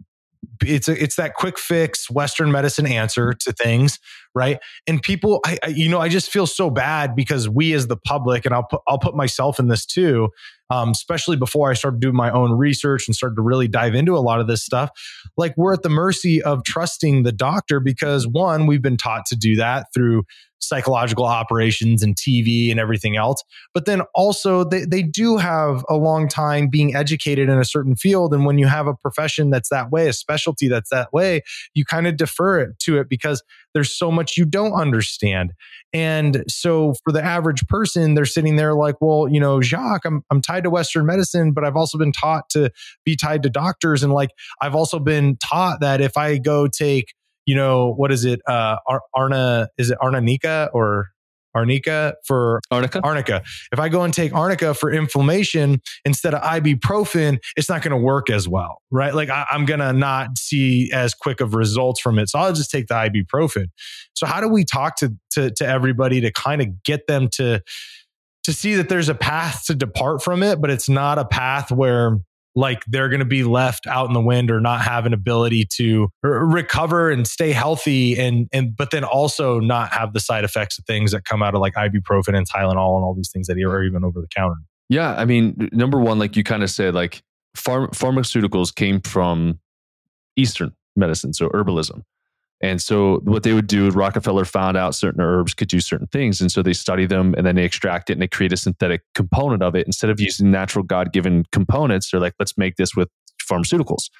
it's a, it's that quick fix Western medicine answer to things, right? And people, I, I you know, I just feel so bad because we as the public, and I'll put I'll put myself in this too. Um, especially before I started doing my own research and started to really dive into a lot of this stuff, like we're at the mercy of trusting the doctor because one, we've been taught to do that through psychological operations and T V and everything else. But then also they, they do have a long time being educated in a certain field. And when you have a profession that's that way, a specialty that's that way, you kind of defer it to it because there's so much you don't understand. And so for the average person, they're sitting there like, well, you know, Jacques, I'm I'm tied to Western medicine, but I've also been taught to be tied to doctors. And like, I've also been taught that if I go take, you know, what is it? Uh, Ar- Arna, is it Arnica or Arnica for Arnica? Arnica. If I go and take Arnica for inflammation instead of ibuprofen, it's not going to work as well, right? Like I, I'm going to not see as quick of results from it. So I'll just take the ibuprofen. So how do we talk to, to, to everybody to kind of get them to, to see that there's a path to depart from it, but it's not a path where like they're going to be left out in the wind or not have an ability to r- recover and stay healthy and, and, but then also not have the side effects of things that come out of like ibuprofen and Tylenol and all these things that are even over the counter. Yeah. I mean, number one, like you kind of said, like pharm- pharmaceuticals came from Eastern medicine, so herbalism. And so what they would do, Rockefeller found out certain herbs could do certain things. And so they study them and then they extract it and they create a synthetic component of it. Instead of using natural God-given components, they're like, let's make this with pharmaceuticals.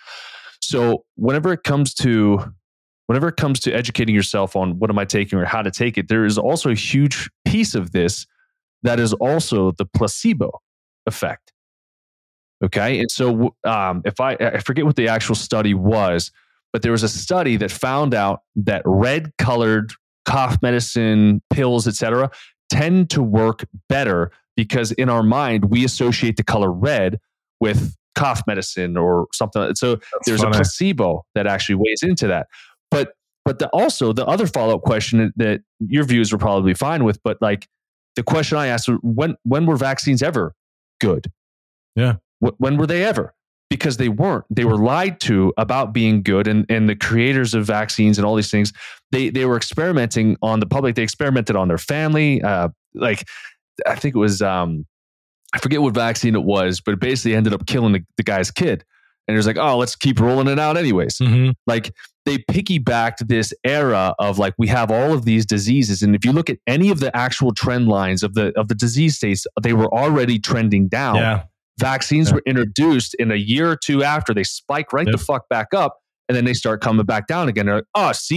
So whenever it comes to, whenever it comes to educating yourself on what am I taking or how to take it, there is also a huge piece of this that is also the placebo effect. Okay. And so um, if I, I forget what the actual study was, but there was a study that found out that red colored cough medicine, pills, et cetera, tend to work better because in our mind, we associate the color red with cough medicine or something. So That's there's funny. a placebo that actually weighs into that. But but the, also the other follow-up question that your viewers were probably fine with, but like the question I asked, when when were vaccines ever good? Yeah. When were they ever? Because they weren't. They were lied to about being good. And, and the creators of vaccines and all these things, they they were experimenting on the public. They experimented on their family. Uh, like, I think it was, um, I forget what vaccine it was, but it basically ended up killing the, the guy's kid. And it was like, oh, let's keep rolling it out anyways. Mm-hmm. Like, they piggybacked this era of like, we have all of these diseases. And if you look at any of the actual trend lines of the of the disease states, they were already trending down. Yeah. Vaccines yep. were introduced in a year or two after, they spike right yep. the fuck back up, and then they start coming back down again. They're like, oh, see,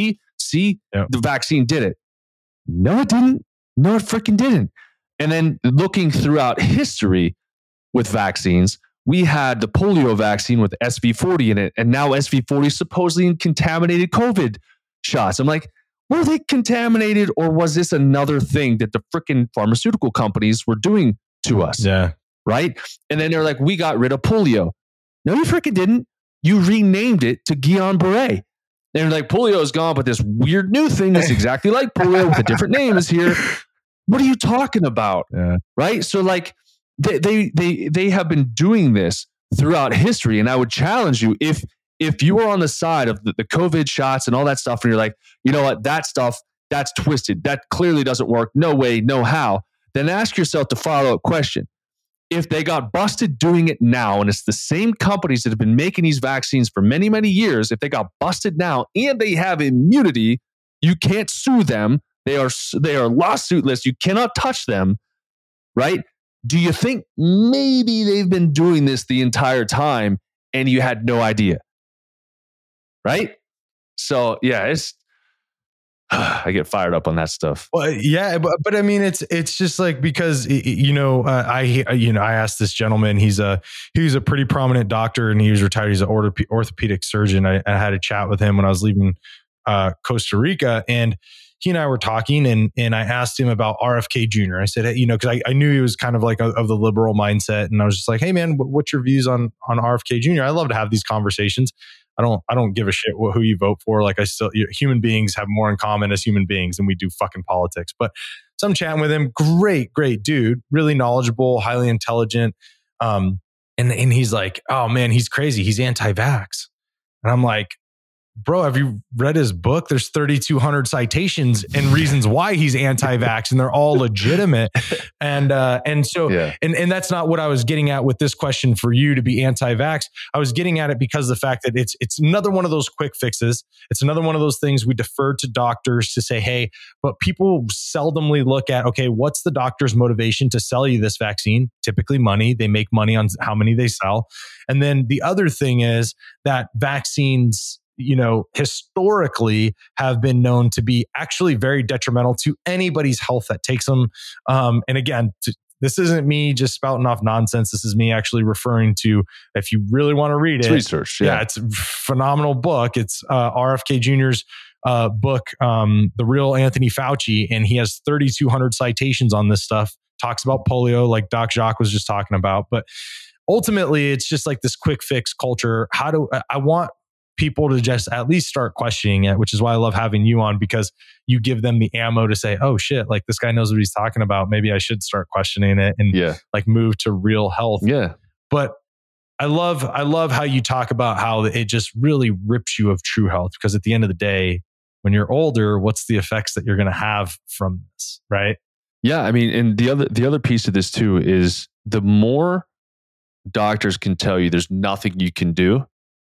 See, yep. the vaccine did it. No, it didn't. No, it freaking didn't. And then looking throughout history with vaccines, we had the polio vaccine with S V forty in it, and now S V forty is supposedly in contaminated COVID shots. I'm like, were they contaminated, or was this another thing that the freaking pharmaceutical companies were doing to us? Yeah. Right? And then they're like, we got rid of polio. No, you freaking didn't. You renamed it to Guillain-Barré. They're like, polio is gone, but this weird new thing that's exactly like polio with a different name is here. What are you talking about? Yeah. Right? So like they, they they they have been doing this throughout history. And I would challenge you, if if you are on the side of the, the COVID shots and all that stuff, and you're like, you know what, that stuff, that's twisted. That clearly doesn't work. No way, no how. Then ask yourself the follow-up question. If they got busted doing it now, and it's the same companies that have been making these vaccines for many, many years, if they got busted now and they have immunity, you can't sue them. They are they are lawsuitless. You cannot touch them, right? Do you think maybe they've been doing this the entire time and you had no idea? Right? So yeah, it's I get fired up on that stuff. Well, yeah, but, but I mean, it's it's just like, because you know, uh, I you know I asked this gentleman. He's a he's a pretty prominent doctor, and he was retired. He's an orthop- orthopedic surgeon. I, I had a chat with him when I was leaving uh, Costa Rica, and he and I were talking, and and I asked him about R F K Junior I said, hey, you know, because I, I knew he was kind of like a, of the liberal mindset, and I was just like, hey man, what's your views on on R F K Junior I love to have these conversations. I don't I don't give a shit who you vote for. Like, I still, human beings have more in common as human beings than we do fucking politics. But so I'm chatting with him. Great, great dude. Really knowledgeable, highly intelligent. Um, and, and he's like, oh man, he's crazy. He's anti-vax. And I'm like, bro, have you read his book? There's thirty-two hundred citations and reasons why he's anti-vax, and they're all legitimate. And uh, and so yeah. and and that's not what I was getting at with this question for you to be anti-vax. I was getting at it because of the fact that it's it's another one of those quick fixes. It's another one of those things we defer to doctors to say, hey, but people seldomly look at, okay, what's the doctor's motivation to sell you this vaccine? Typically money. They make money on how many they sell. And then the other thing is that vaccines, you know, historically have been known to be actually very detrimental to anybody's health that takes them. Um, and again, to, this isn't me just spouting off nonsense. This is me actually referring to, if you really want to read it's it, research. Yeah. yeah, it's a phenomenal book. It's uh, R F K Junior's uh, book, um, The Real Anthony Fauci, and he has thirty-two hundred citations on this stuff. Talks about polio, like Doc Jacques was just talking about. But ultimately, it's just like this quick fix culture. How do I want people to just at least start questioning it, which is why I love having you on, because you give them the ammo to say, oh shit, like this guy knows what he's talking about. Maybe I should start questioning it and yeah. like move to real health. Yeah. But I love, I love how you talk about how it just really rips you of true health, because at the end of the day, when you're older, what's the effects that you're going to have from this? Right. Yeah. I mean, and the other, the other piece of this too is the more doctors can tell you there's nothing you can do,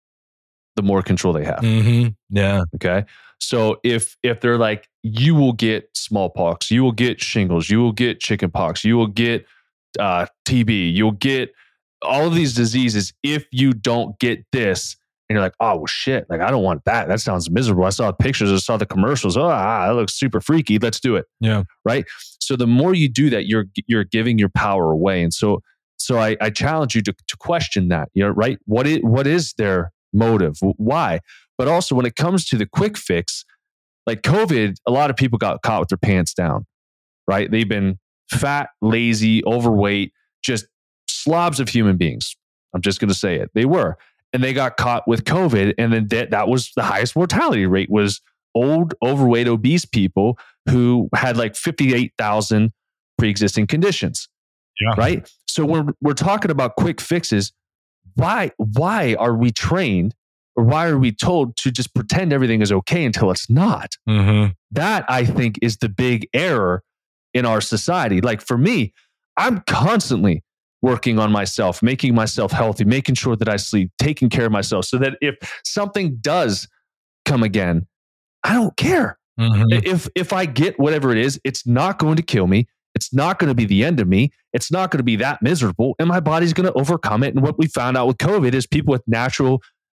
the more control they have. Mm-hmm. Yeah. Okay. So if if they're like, you will get smallpox, you will get shingles, you will get chickenpox, you will get uh, T B, you'll get all of these diseases if you don't get this, and you're like, oh well, shit, like I don't want that. That sounds miserable. I saw pictures, I saw the commercials. Oh, ah, that looks super freaky. Let's do it. Yeah. Right. So the more you do that, you're you're giving your power away, and so so I, I challenge you to to question that. You know, right? What is what is their motive? Why? But also when it comes to the quick fix, like COVID, a lot of people got caught with their pants down, right? They've been fat, lazy, overweight, just slobs of human beings. I'm just going to say it. They were. And they got caught with COVID. And then that, that was the highest mortality rate, was old, overweight, obese people who had like fifty-eight thousand pre-existing conditions. Yeah. Right? So when we're talking about quick fixes, Why, why are we trained, or why are we told to just pretend everything is okay until it's not? Mm-hmm. That, I think, is the big error in our society. Like for me, I'm constantly working on myself, making myself healthy, making sure that I sleep, taking care of myself, so that if something does come again, I don't care. Mm-hmm. If if I get whatever it is, it's not going to kill me. It's not going to be the end of me. It's not going to be that miserable, and my body's going to overcome it. And what we found out with COVID is people with natural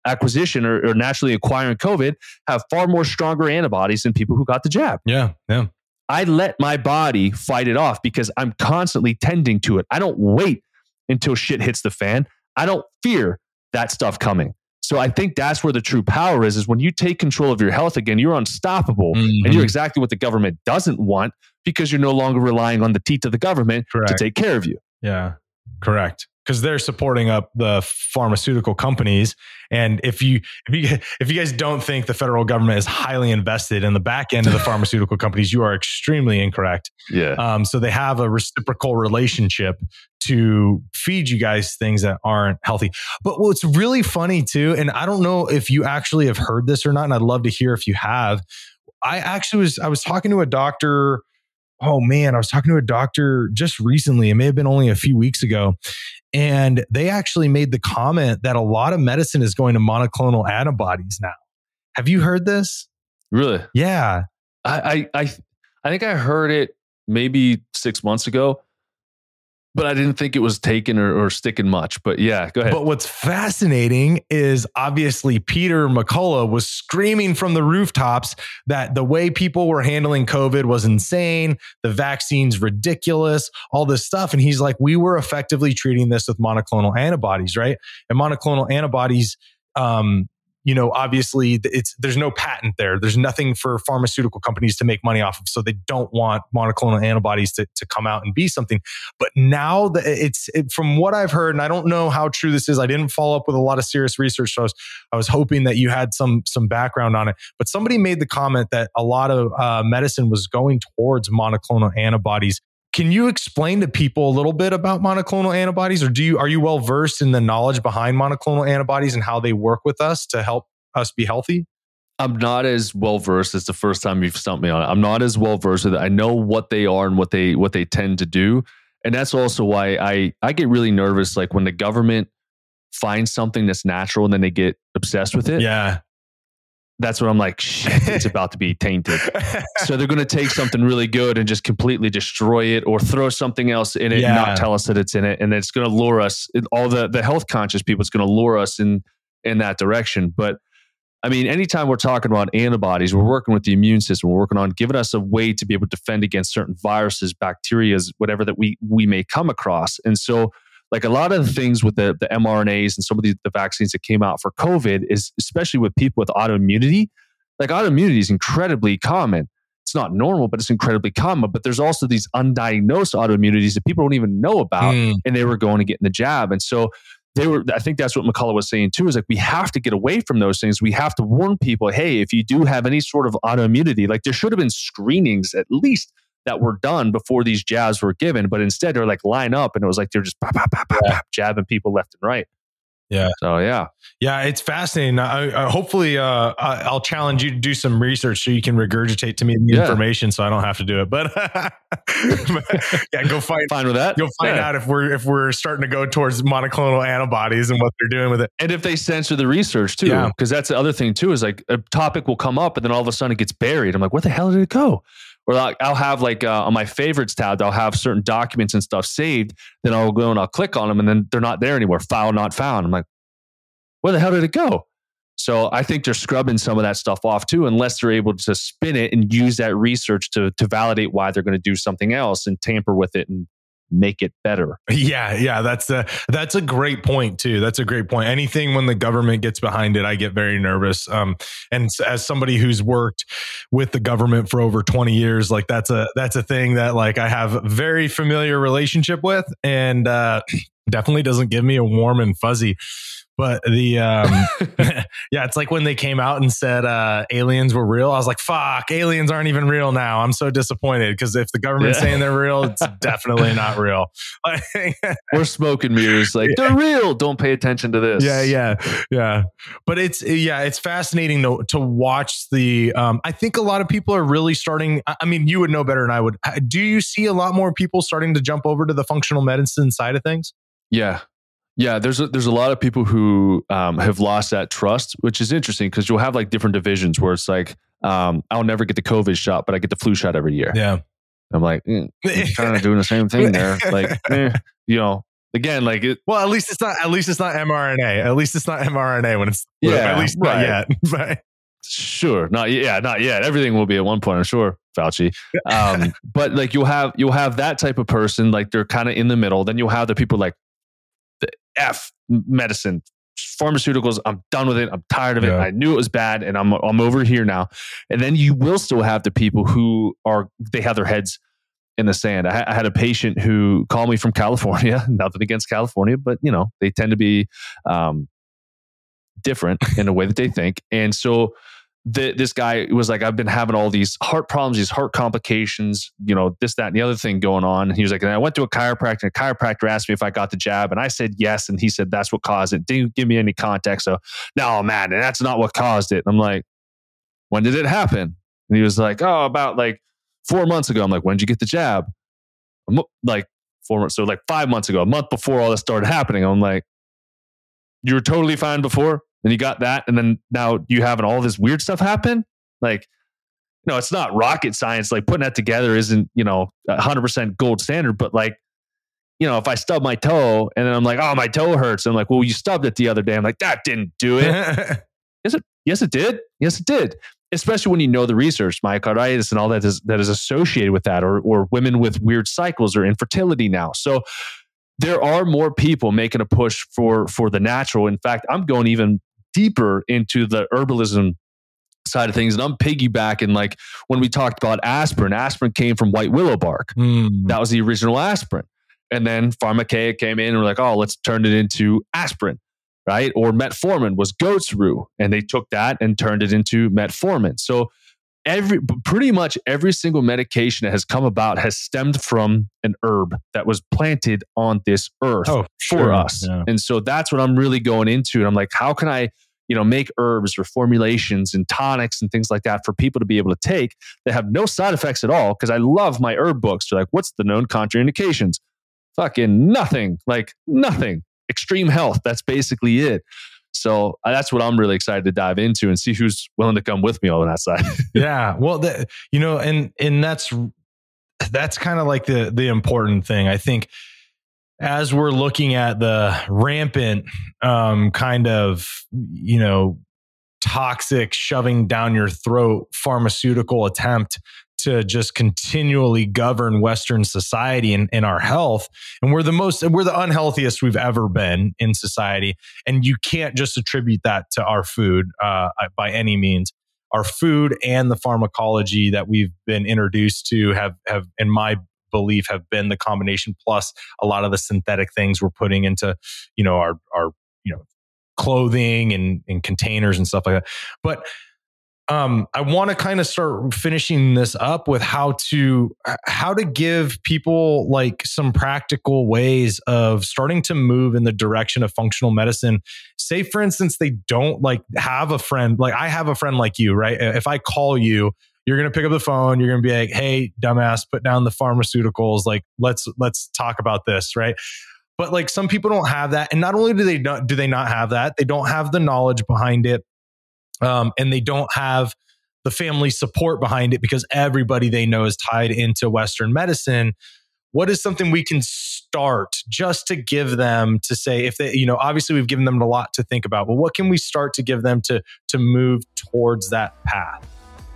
acquisition or, or naturally acquiring COVID have far more stronger antibodies than people who got the jab. Yeah, yeah. I let my body fight it off because I'm constantly tending to it. I don't wait until shit hits the fan. I don't fear that stuff coming. So I think that's where the true power is, is when you take control of your health again, you're unstoppable. Mm-hmm. And you're exactly what the government doesn't want because you're no longer relying on the teeth of the government Correct. To take care of you. Yeah, correct. Because they're supporting up the pharmaceutical companies. And if you if you if you guys don't think the federal government is highly invested in the back end of the pharmaceutical companies, you are extremely incorrect. Yeah. Um, so they have a reciprocal relationship to feed you guys things that aren't healthy. But what's really funny too, and I don't know if you actually have heard this or not, and I'd love to hear if you have. I actually was I was talking to a doctor. Oh man, I was talking to a doctor just recently. It may have been only a few weeks ago. And they actually made the comment that a lot of medicine is going to monoclonal antibodies now. Have you heard this? Really? Yeah. I I I, I think I heard it maybe six months ago, but I didn't think it was taken or, or sticking much. But yeah, go ahead. But what's fascinating is obviously Peter McCullough was screaming from the rooftops that the way people were handling COVID was insane. The vaccine's ridiculous, all this stuff. And he's like, we were effectively treating this with monoclonal antibodies, right? And monoclonal antibodies, um, you know, obviously it's there's no patent there. There's nothing for pharmaceutical companies to make money off of. So they don't want monoclonal antibodies to, to come out and be something. But now that it's it, from what I've heard, and I don't know how true this is. I didn't follow up with a lot of serious research. So I was, I was hoping that you had some some background on it. But somebody made the comment that a lot of uh, medicine was going towards monoclonal antibodies. Can you explain to people a little bit about monoclonal antibodies, or do you are you well versed in the knowledge behind monoclonal antibodies and how they work with us to help us be healthy? I'm not as well versed as the first time you've stumped me on it. I'm not as well versed with it. I know what they are and what they what they tend to do, and that's also why I I get really nervous. Like when the government finds something that's natural and then they get obsessed with it. Yeah. That's when I'm like, shit, it's about to be tainted. So they're going to take something really good and just completely destroy it, or throw something else in it yeah. and not tell us that it's in it. And it's going to lure us, all the, the health conscious people, it's going to lure us in, in that direction. But I mean, anytime we're talking about antibodies, we're working with the immune system. We're working on giving us a way to be able to defend against certain viruses, bacteria, whatever that we, we may come across. And so like a lot of the things with the, the mRNAs and some of the, the vaccines that came out for COVID is, especially with people with autoimmunity, like autoimmunity is incredibly common. It's not normal, but it's incredibly common. But there's also these undiagnosed autoimmunities that people don't even know about, mm. and they were going to get in the jab. And so they were, I think that's what McCullough was saying too, is like, we have to get away from those things. We have to warn people, hey, if you do have any sort of autoimmunity, like there should have been screenings at least that were done before these jabs were given, but instead they're like line up and it was like they're just pop, pop, pop, pop, yeah. pop, jabbing people left and right. Yeah. So yeah. Yeah, it's fascinating. I, I, hopefully uh, I'll challenge you to do some research so you can regurgitate to me the yeah. information so I don't have to do it. But yeah, go find fine with that. You'll find yeah. out if we're if we're starting to go towards monoclonal antibodies and what they're doing with it. And if they censor the research too, because yeah. that's the other thing too, is like a topic will come up and then all of a sudden it gets buried. I'm like, where the hell did it go? Or like I'll have like uh, on my favorites tab, I'll have certain documents and stuff saved. Then I'll go and I'll click on them and then they're not there anymore. File not found. I'm like, where the hell did it go? So I think they're scrubbing some of that stuff off too, unless they're able to spin it and use that research to to validate why they're going to do something else and tamper with it and make it better. Yeah, yeah, that's a that's a great point too. That's a great point. Anything when the government gets behind it, I get very nervous. Um, and as somebody who's worked with the government for over twenty years, like that's a that's a thing that like I have a very familiar relationship with, and uh, definitely doesn't give me a warm and fuzzy. But the, um, yeah, it's like when they came out and said uh, aliens were real. I was like, fuck, aliens aren't even real now. I'm so disappointed because if the government's yeah. saying they're real, it's definitely not real. We're smoke and mirrors. Like, yeah. they're real. Don't pay attention to this. Yeah, yeah, yeah. But it's, yeah, it's fascinating to, to watch the, um, I think a lot of people are really starting, I mean, you would know better than I would. Do you see a lot more people starting to jump over to the functional medicine side of things? Yeah. Yeah, there's a, there's a lot of people who um, have lost that trust, which is interesting because you'll have like different divisions where it's like, um, I'll never get the COVID shot, but I get the flu shot every year. Yeah. I'm like, eh, I'm kind of doing the same thing there. Like, eh, you know, again, like it. Well, at least it's not. At least it's not mRNA. At least it's not mRNA when it's. Yeah, at least right. not yet. Sure, not yeah, not yet. Everything will be at one point, I'm sure, Fauci. Um, but like you'll have you'll have that type of person, like they're kind of in the middle. Then you'll have the people like the F medicine, pharmaceuticals. I'm done with it. I'm tired of it. Yeah. I knew it was bad, and I'm I'm over here now. And then you will still have the people who are they have their heads in the sand. I, I had a patient who called me from California. Nothing against California, but you know they tend to be um, different in the way that they think, and so. The, this guy was like, I've been having all these heart problems, these heart complications, you know, this, that, and the other thing going on. And he was like, and I went to a chiropractor, and a chiropractor asked me if I got the jab. And I said yes. And he said, that's what caused it. Didn't give me any context. So, no, man, that's not what caused it. And I'm like, when did it happen? And he was like, oh, about like four months ago. I'm like, when did you get the jab? I'm like four months. So like five months ago, a month before all this started happening. I'm like, you were totally fine before? And you got that, and then now you having all this weird stuff happen. Like, you know, it's not rocket science. Like putting that together isn't, you know, one hundred percent gold standard. But like, you know, if I stub my toe and then I'm like, oh, my toe hurts. And I'm like, well, you stubbed it the other day. I'm like, that didn't do it. yes, it. Yes, it did. Yes, it did. Especially when you know the research, myocarditis and all that is that is associated with that, or or women with weird cycles or infertility now. So there are more people making a push for for the natural. In fact, I'm going even deeper into the herbalism side of things. And I'm piggybacking, like when we talked about aspirin, aspirin came from white willow bark. Mm. That was the original aspirin. And then Pharmacia came in and were like, oh, let's turn it into aspirin, right? Or metformin was goat's rue. And they took that and turned it into metformin. So every pretty much every single medication that has come about has stemmed from an herb that was planted on this earth oh, for sure. us. Yeah. And so that's what I'm really going into. And I'm like, how can I, you know, make herbs or formulations and tonics and things like that for people to be able to take that have no side effects at all? Because I love my herb books. They're like, what's the known contraindications? Fucking nothing. Like nothing. Extreme health. That's basically it. So uh, that's what I'm really excited to dive into and see who's willing to come with me on that side. Yeah. Well, the, you know, and, and that's, that's kind of like the, the important thing. I think as we're looking at the rampant, um, kind of, you know, toxic shoving down your throat pharmaceutical attempt to just continually govern Western society and, and our health. And we're the most, we're the unhealthiest we've ever been in society. And you can't just attribute that to our food uh, by any means. Our food and the pharmacology that we've been introduced to have, have, in my belief, have been the combination, plus a lot of the synthetic things we're putting into, you know, our, our, you know, clothing and, and containers and stuff like that. But Um, I want to kind of start finishing this up with how to how to give people like some practical ways of starting to move in the direction of functional medicine. Say, for instance, they don't like have a friend. Like I have a friend like you, right? If I call you, you're going to pick up the phone. You're going to be like, "Hey, dumbass, put down the pharmaceuticals. Like, let's let's talk about this," right? But like some people don't have that, and not only do they not do they not have that, they don't have the knowledge behind it. Um, and they don't have the family support behind it because everybody they know is tied into Western medicine. What is something we can start just to give them to say, if they, you know, obviously we've given them a lot to think about, but what can we start to give them to, to move towards that path?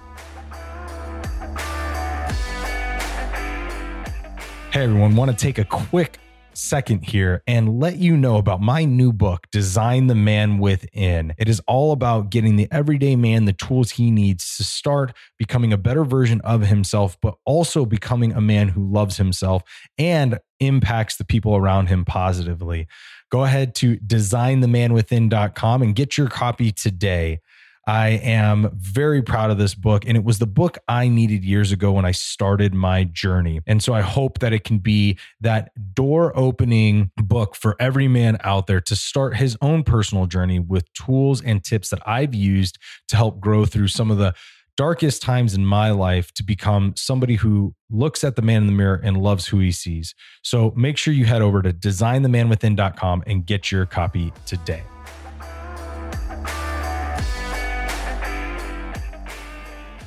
Hey everyone, want to take a quick second here and let you know about my new book, Design the Man Within. It is all about getting the everyday man the tools he needs to start becoming a better version of himself, but also becoming a man who loves himself and impacts the people around him positively. Go ahead to design the man within dot com and get your copy today. I am very proud of this book, and it was the book I needed years ago when I started my journey. And so I hope that it can be that door-opening book for every man out there to start his own personal journey with tools and tips that I've used to help grow through some of the darkest times in my life to become somebody who looks at the man in the mirror and loves who he sees. So make sure you head over to design the man within dot com and get your copy today.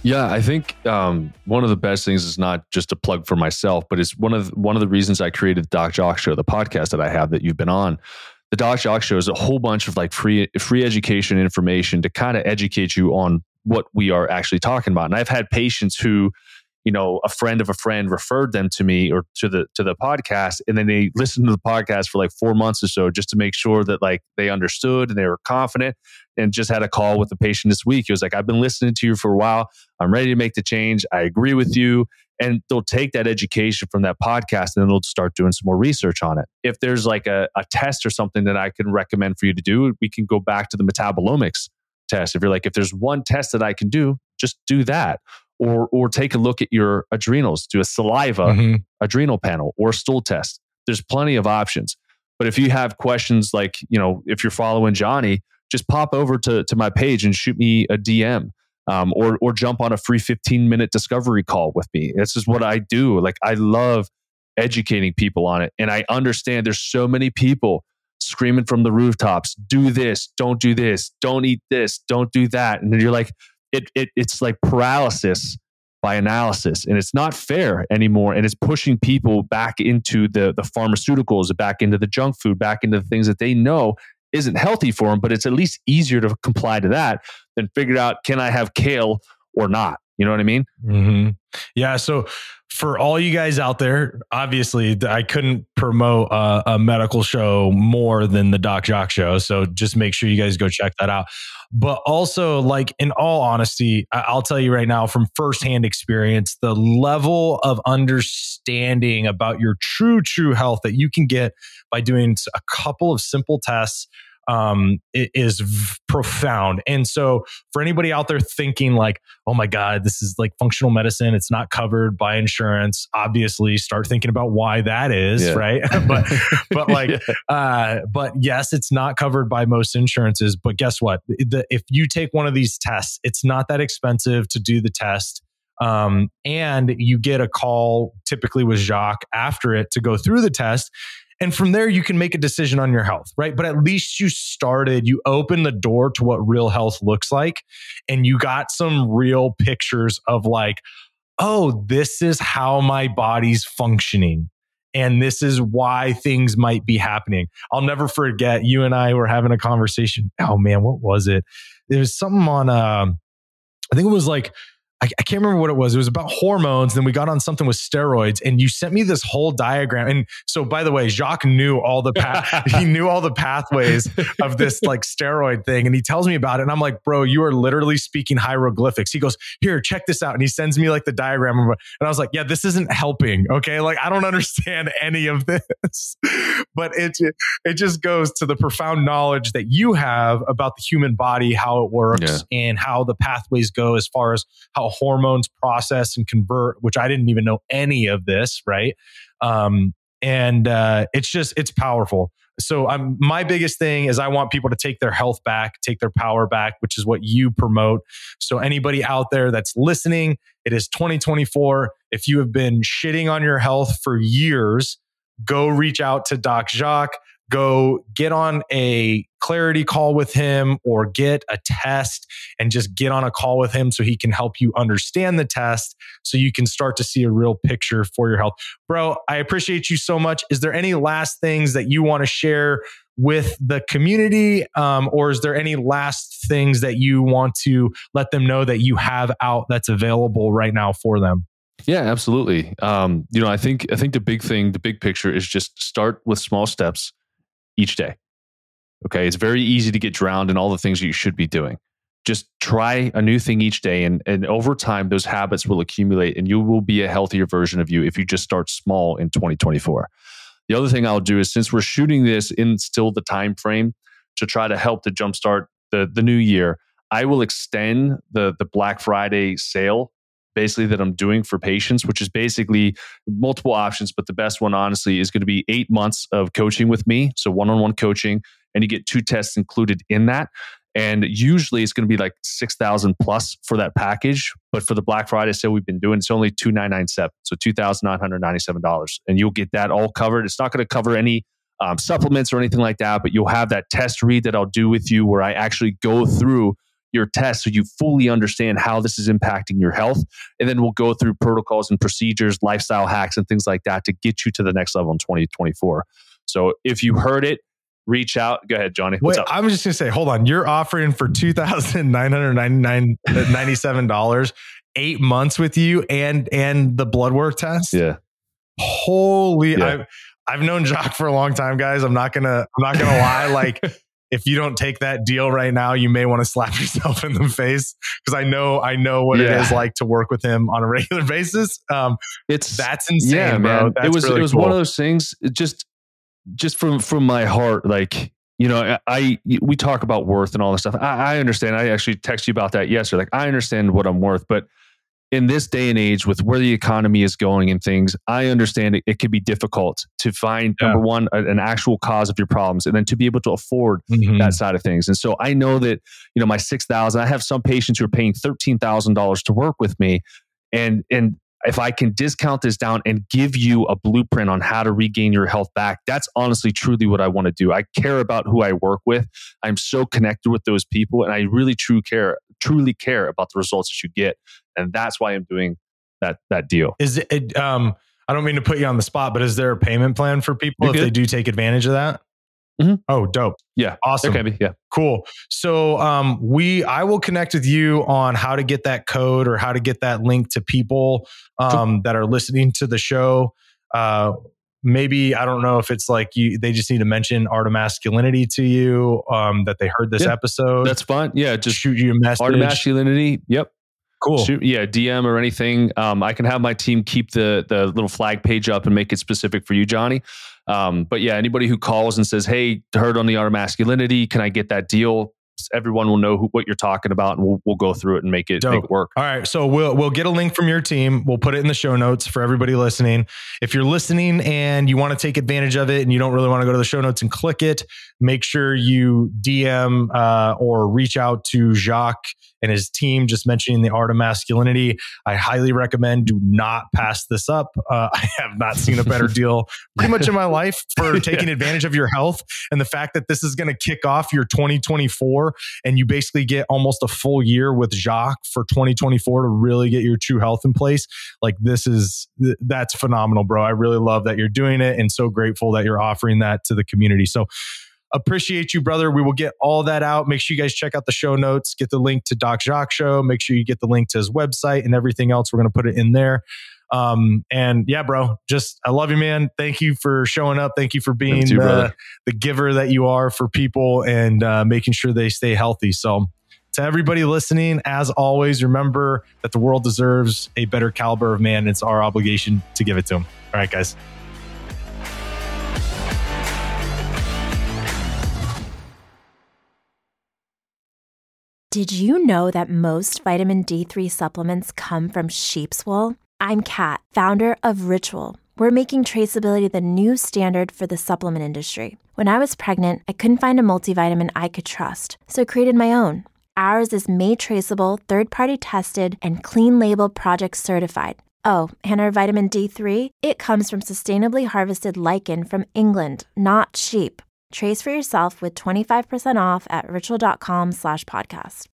Yeah, I think um, one of the best things is not just a plug for myself, but it's one of the, one of the reasons I created the Doc Jock Show, the podcast that I have that you've been on. The Doc Jock Show is a whole bunch of like free free education information to kind of educate you on what we are actually talking about. And I've had patients who, you know, a friend of a friend referred them to me or to the to the podcast, and then they listened to the podcast for like four months or so just to make sure that like they understood and they were confident. And just had a call with the patient this week. He was like, I've been listening to you for a while. I'm ready to make the change. I agree with you. And they'll take that education from that podcast and then they'll start doing some more research on it. If there's like a, a test or something that I can recommend for you to do, we can go back to the metabolomics test. If you're like, if there's one test that I can do, just do that. Or or take a look at your adrenals, do a saliva mm-hmm. adrenal panel or a stool test. There's plenty of options. But if you have questions like, you know, if you're following Johnny, just pop over to, to my page and shoot me a D M um, or or jump on a free fifteen minute discovery call with me. This is what I do. Like, I love educating people on it. And I understand there's so many people screaming from the rooftops, do this, don't do this, don't eat this, don't do that. And then you're like, it, it it's like paralysis by analysis. And it's not fair anymore. And it's pushing people back into the, the pharmaceuticals, back into the junk food, back into the things that they know isn't healthy for them, but it's at least easier to comply to that than figure out, can I have kale or not? You know what I mean? Mm-hmm. Yeah. So for all you guys out there, obviously I couldn't promote a, a medical show more than the Doc Jock Show. So just make sure you guys go check that out. But also, like, in all honesty, I'll tell you right now from firsthand experience, the level of understanding about your true, true health that you can get by doing a couple of simple tests um, is v- profound. And so for anybody out there thinking like, oh my God, this is like functional medicine, it's not covered by insurance, obviously start thinking about why that is, yeah. right? but, but like, yeah. uh, but yes, it's not covered by most insurances, but guess what? The, if you take one of these tests, it's not that expensive to do the test. Um, and you get a call typically with Jacques after it to go through the test. And from there, you can make a decision on your health, right? But at least you started, you opened the door to what real health looks like. And you got some real pictures of like, oh, this is how my body's functioning. And this is why things might be happening. I'll never forget, you and I were having a conversation. Oh man, what was it? There was something on, um, I think it was like, I, I can't remember what it was. It was about hormones. Then we got on something with steroids, and you sent me this whole diagram. And so, by the way, Jacques knew all the path. he knew all the pathways of this like steroid thing, and he tells me about it. And I'm like, bro, you are literally speaking hieroglyphics. He goes, here, check this out, and he sends me like the diagram. And I was like, yeah, this isn't helping. Okay, like I don't understand any of this, but it it just goes to the profound knowledge that you have about the human body, how it works, yeah. and how the pathways go as far as how hormones process and convert, which I didn't even know any of this, right? Um, and uh, it's just, it's powerful. So I'm, my biggest thing is I want people to take their health back, take their power back, which is what you promote. So anybody out there that's listening, it is twenty twenty-four. If you have been shitting on your health for years, go reach out to Doc Jacques. Go get on a clarity call with him or get a test and just get on a call with him so he can help you understand the test so you can start to see a real picture for your health. Bro, I appreciate you so much. Is there any last things that you want to share with the community? Um, or is there any last things that you want to let them know that you have out that's available right now for them? Yeah, absolutely. Um, you know, I think I think the big thing, the big picture is just start with small steps each day. Okay. It's very easy to get drowned in all the things that you should be doing. Just try a new thing each day. And, and over time, those habits will accumulate and you will be a healthier version of you if you just start small in twenty twenty-four. The other thing I'll do is, since we're shooting this in still the time frame to try to help to jumpstart the, the new year, I will extend the, the Black Friday sale basically that I'm doing for patients, which is basically multiple options. But the best one, honestly, is going to be eight months of coaching with me. So one-on-one coaching, and you get two tests included in that. And usually it's going to be like six thousand plus for that package. But for the Black Friday sale we've been doing, it's only two thousand nine hundred ninety-seven dollars. So two thousand nine hundred ninety-seven dollars. And you'll get that all covered. It's not going to cover any um, supplements or anything like that, but you'll have that test read that I'll do with you where I actually go through your test so you fully understand how this is impacting your health. And then we'll go through protocols and procedures, lifestyle hacks, and things like that to get you to the next level in twenty twenty-four. So if you heard it, reach out. Go ahead, Johnny. What's Wait, up? I was just going to say, hold on. You're offering for two thousand nine hundred ninety-seven dollars, eight months with you and and the blood work test? Yeah. Holy, yeah. I've, I've known Jacques for a long time, guys. I'm not going to, I'm not going to lie. Like, if you don't take that deal right now, you may want to slap yourself in the face, because I know, I know what yeah. it is like to work with him on a regular basis. Um, it's that's insane, yeah, bro. man. That's it was, really it was cool. one of those things. It just, just from, from my heart, like, you know, I, we talk about worth and all this stuff. I, I understand. I actually texted you about that yesterday. Like, I understand what I'm worth, but in this day and age with where the economy is going and things, I understand it, it can be difficult to find, yeah. number one, a, an actual cause of your problems, and then to be able to afford mm-hmm. that side of things. And so I know that, you know, my six thousand, I have some patients who are paying thirteen thousand dollars to work with me. And, and if I can discount this down and give you a blueprint on how to regain your health back, that's honestly, truly what I want to do. I care about who I work with. I'm so connected with those people, and I really true care, truly care about the results that you get. And that's why I'm doing that, that deal. Is it, um, I don't mean to put you on the spot, but is there a payment plan for people You're if good. They do take advantage of that? Mm-hmm. Oh, dope. Yeah. Awesome. There can be. Yeah. Cool. So, um, we, I will connect with you on how to get that code or how to get that link to people, um, cool. that are listening to the show. Uh, maybe, I don't know if it's like you, they just need to mention Art of Masculinity to you, um, that they heard this yeah, episode. That's fine. Yeah. Just shoot you a message. Art of Masculinity. Yep. Cool. Shoot, yeah, D M or anything. Um, I can have my team keep the the little flag page up and make it specific for you, Johnny. Um, but yeah, anybody who calls and says, "Hey, heard on the Art of Masculinity, can I get that deal?" Everyone will know who, what you're talking about, and we'll we'll go through it and make it, make it work. All right, so we'll we'll get a link from your team. We'll put it in the show notes for everybody listening. If you're listening and you want to take advantage of it, and you don't really want to go to the show notes and click it, make sure you D M uh, or reach out to Jacques and his team, just mentioning the Art of Masculinity. I highly recommend, do not pass this up. Uh, I have not seen a better deal pretty much in my life for taking yeah. advantage of your health. And the fact that this is going to kick off your twenty twenty-four, and you basically get almost a full year with Jacques for twenty twenty-four to really get your true health in place. Like, this is, that's phenomenal, bro. I really love that you're doing it, and so grateful that you're offering that to the community. So appreciate you, brother. We will get all that out. Make sure you guys check out the show notes, get the link to Doc Jacques Show. Make sure you get the link to his website and everything else. We're going to put it in there. Um, and yeah, bro, just, I love you, man. Thank you for showing up. Thank you for being too, the, the giver that you are for people, and uh, making sure they stay healthy. So to everybody listening, as always, remember that the world deserves a better caliber of man. It's our obligation to give it to them. All right, guys. Did you know that most vitamin D three supplements come from sheep's wool? I'm Kat, founder of Ritual. We're making traceability the new standard for the supplement industry. When I was pregnant, I couldn't find a multivitamin I could trust, so I created my own. Ours is made traceable, third-party tested, and clean label project certified. Oh, and our vitamin D three? It comes from sustainably harvested lichen from England, not sheep. Trace for yourself with twenty-five percent off at ritual.com slash podcast.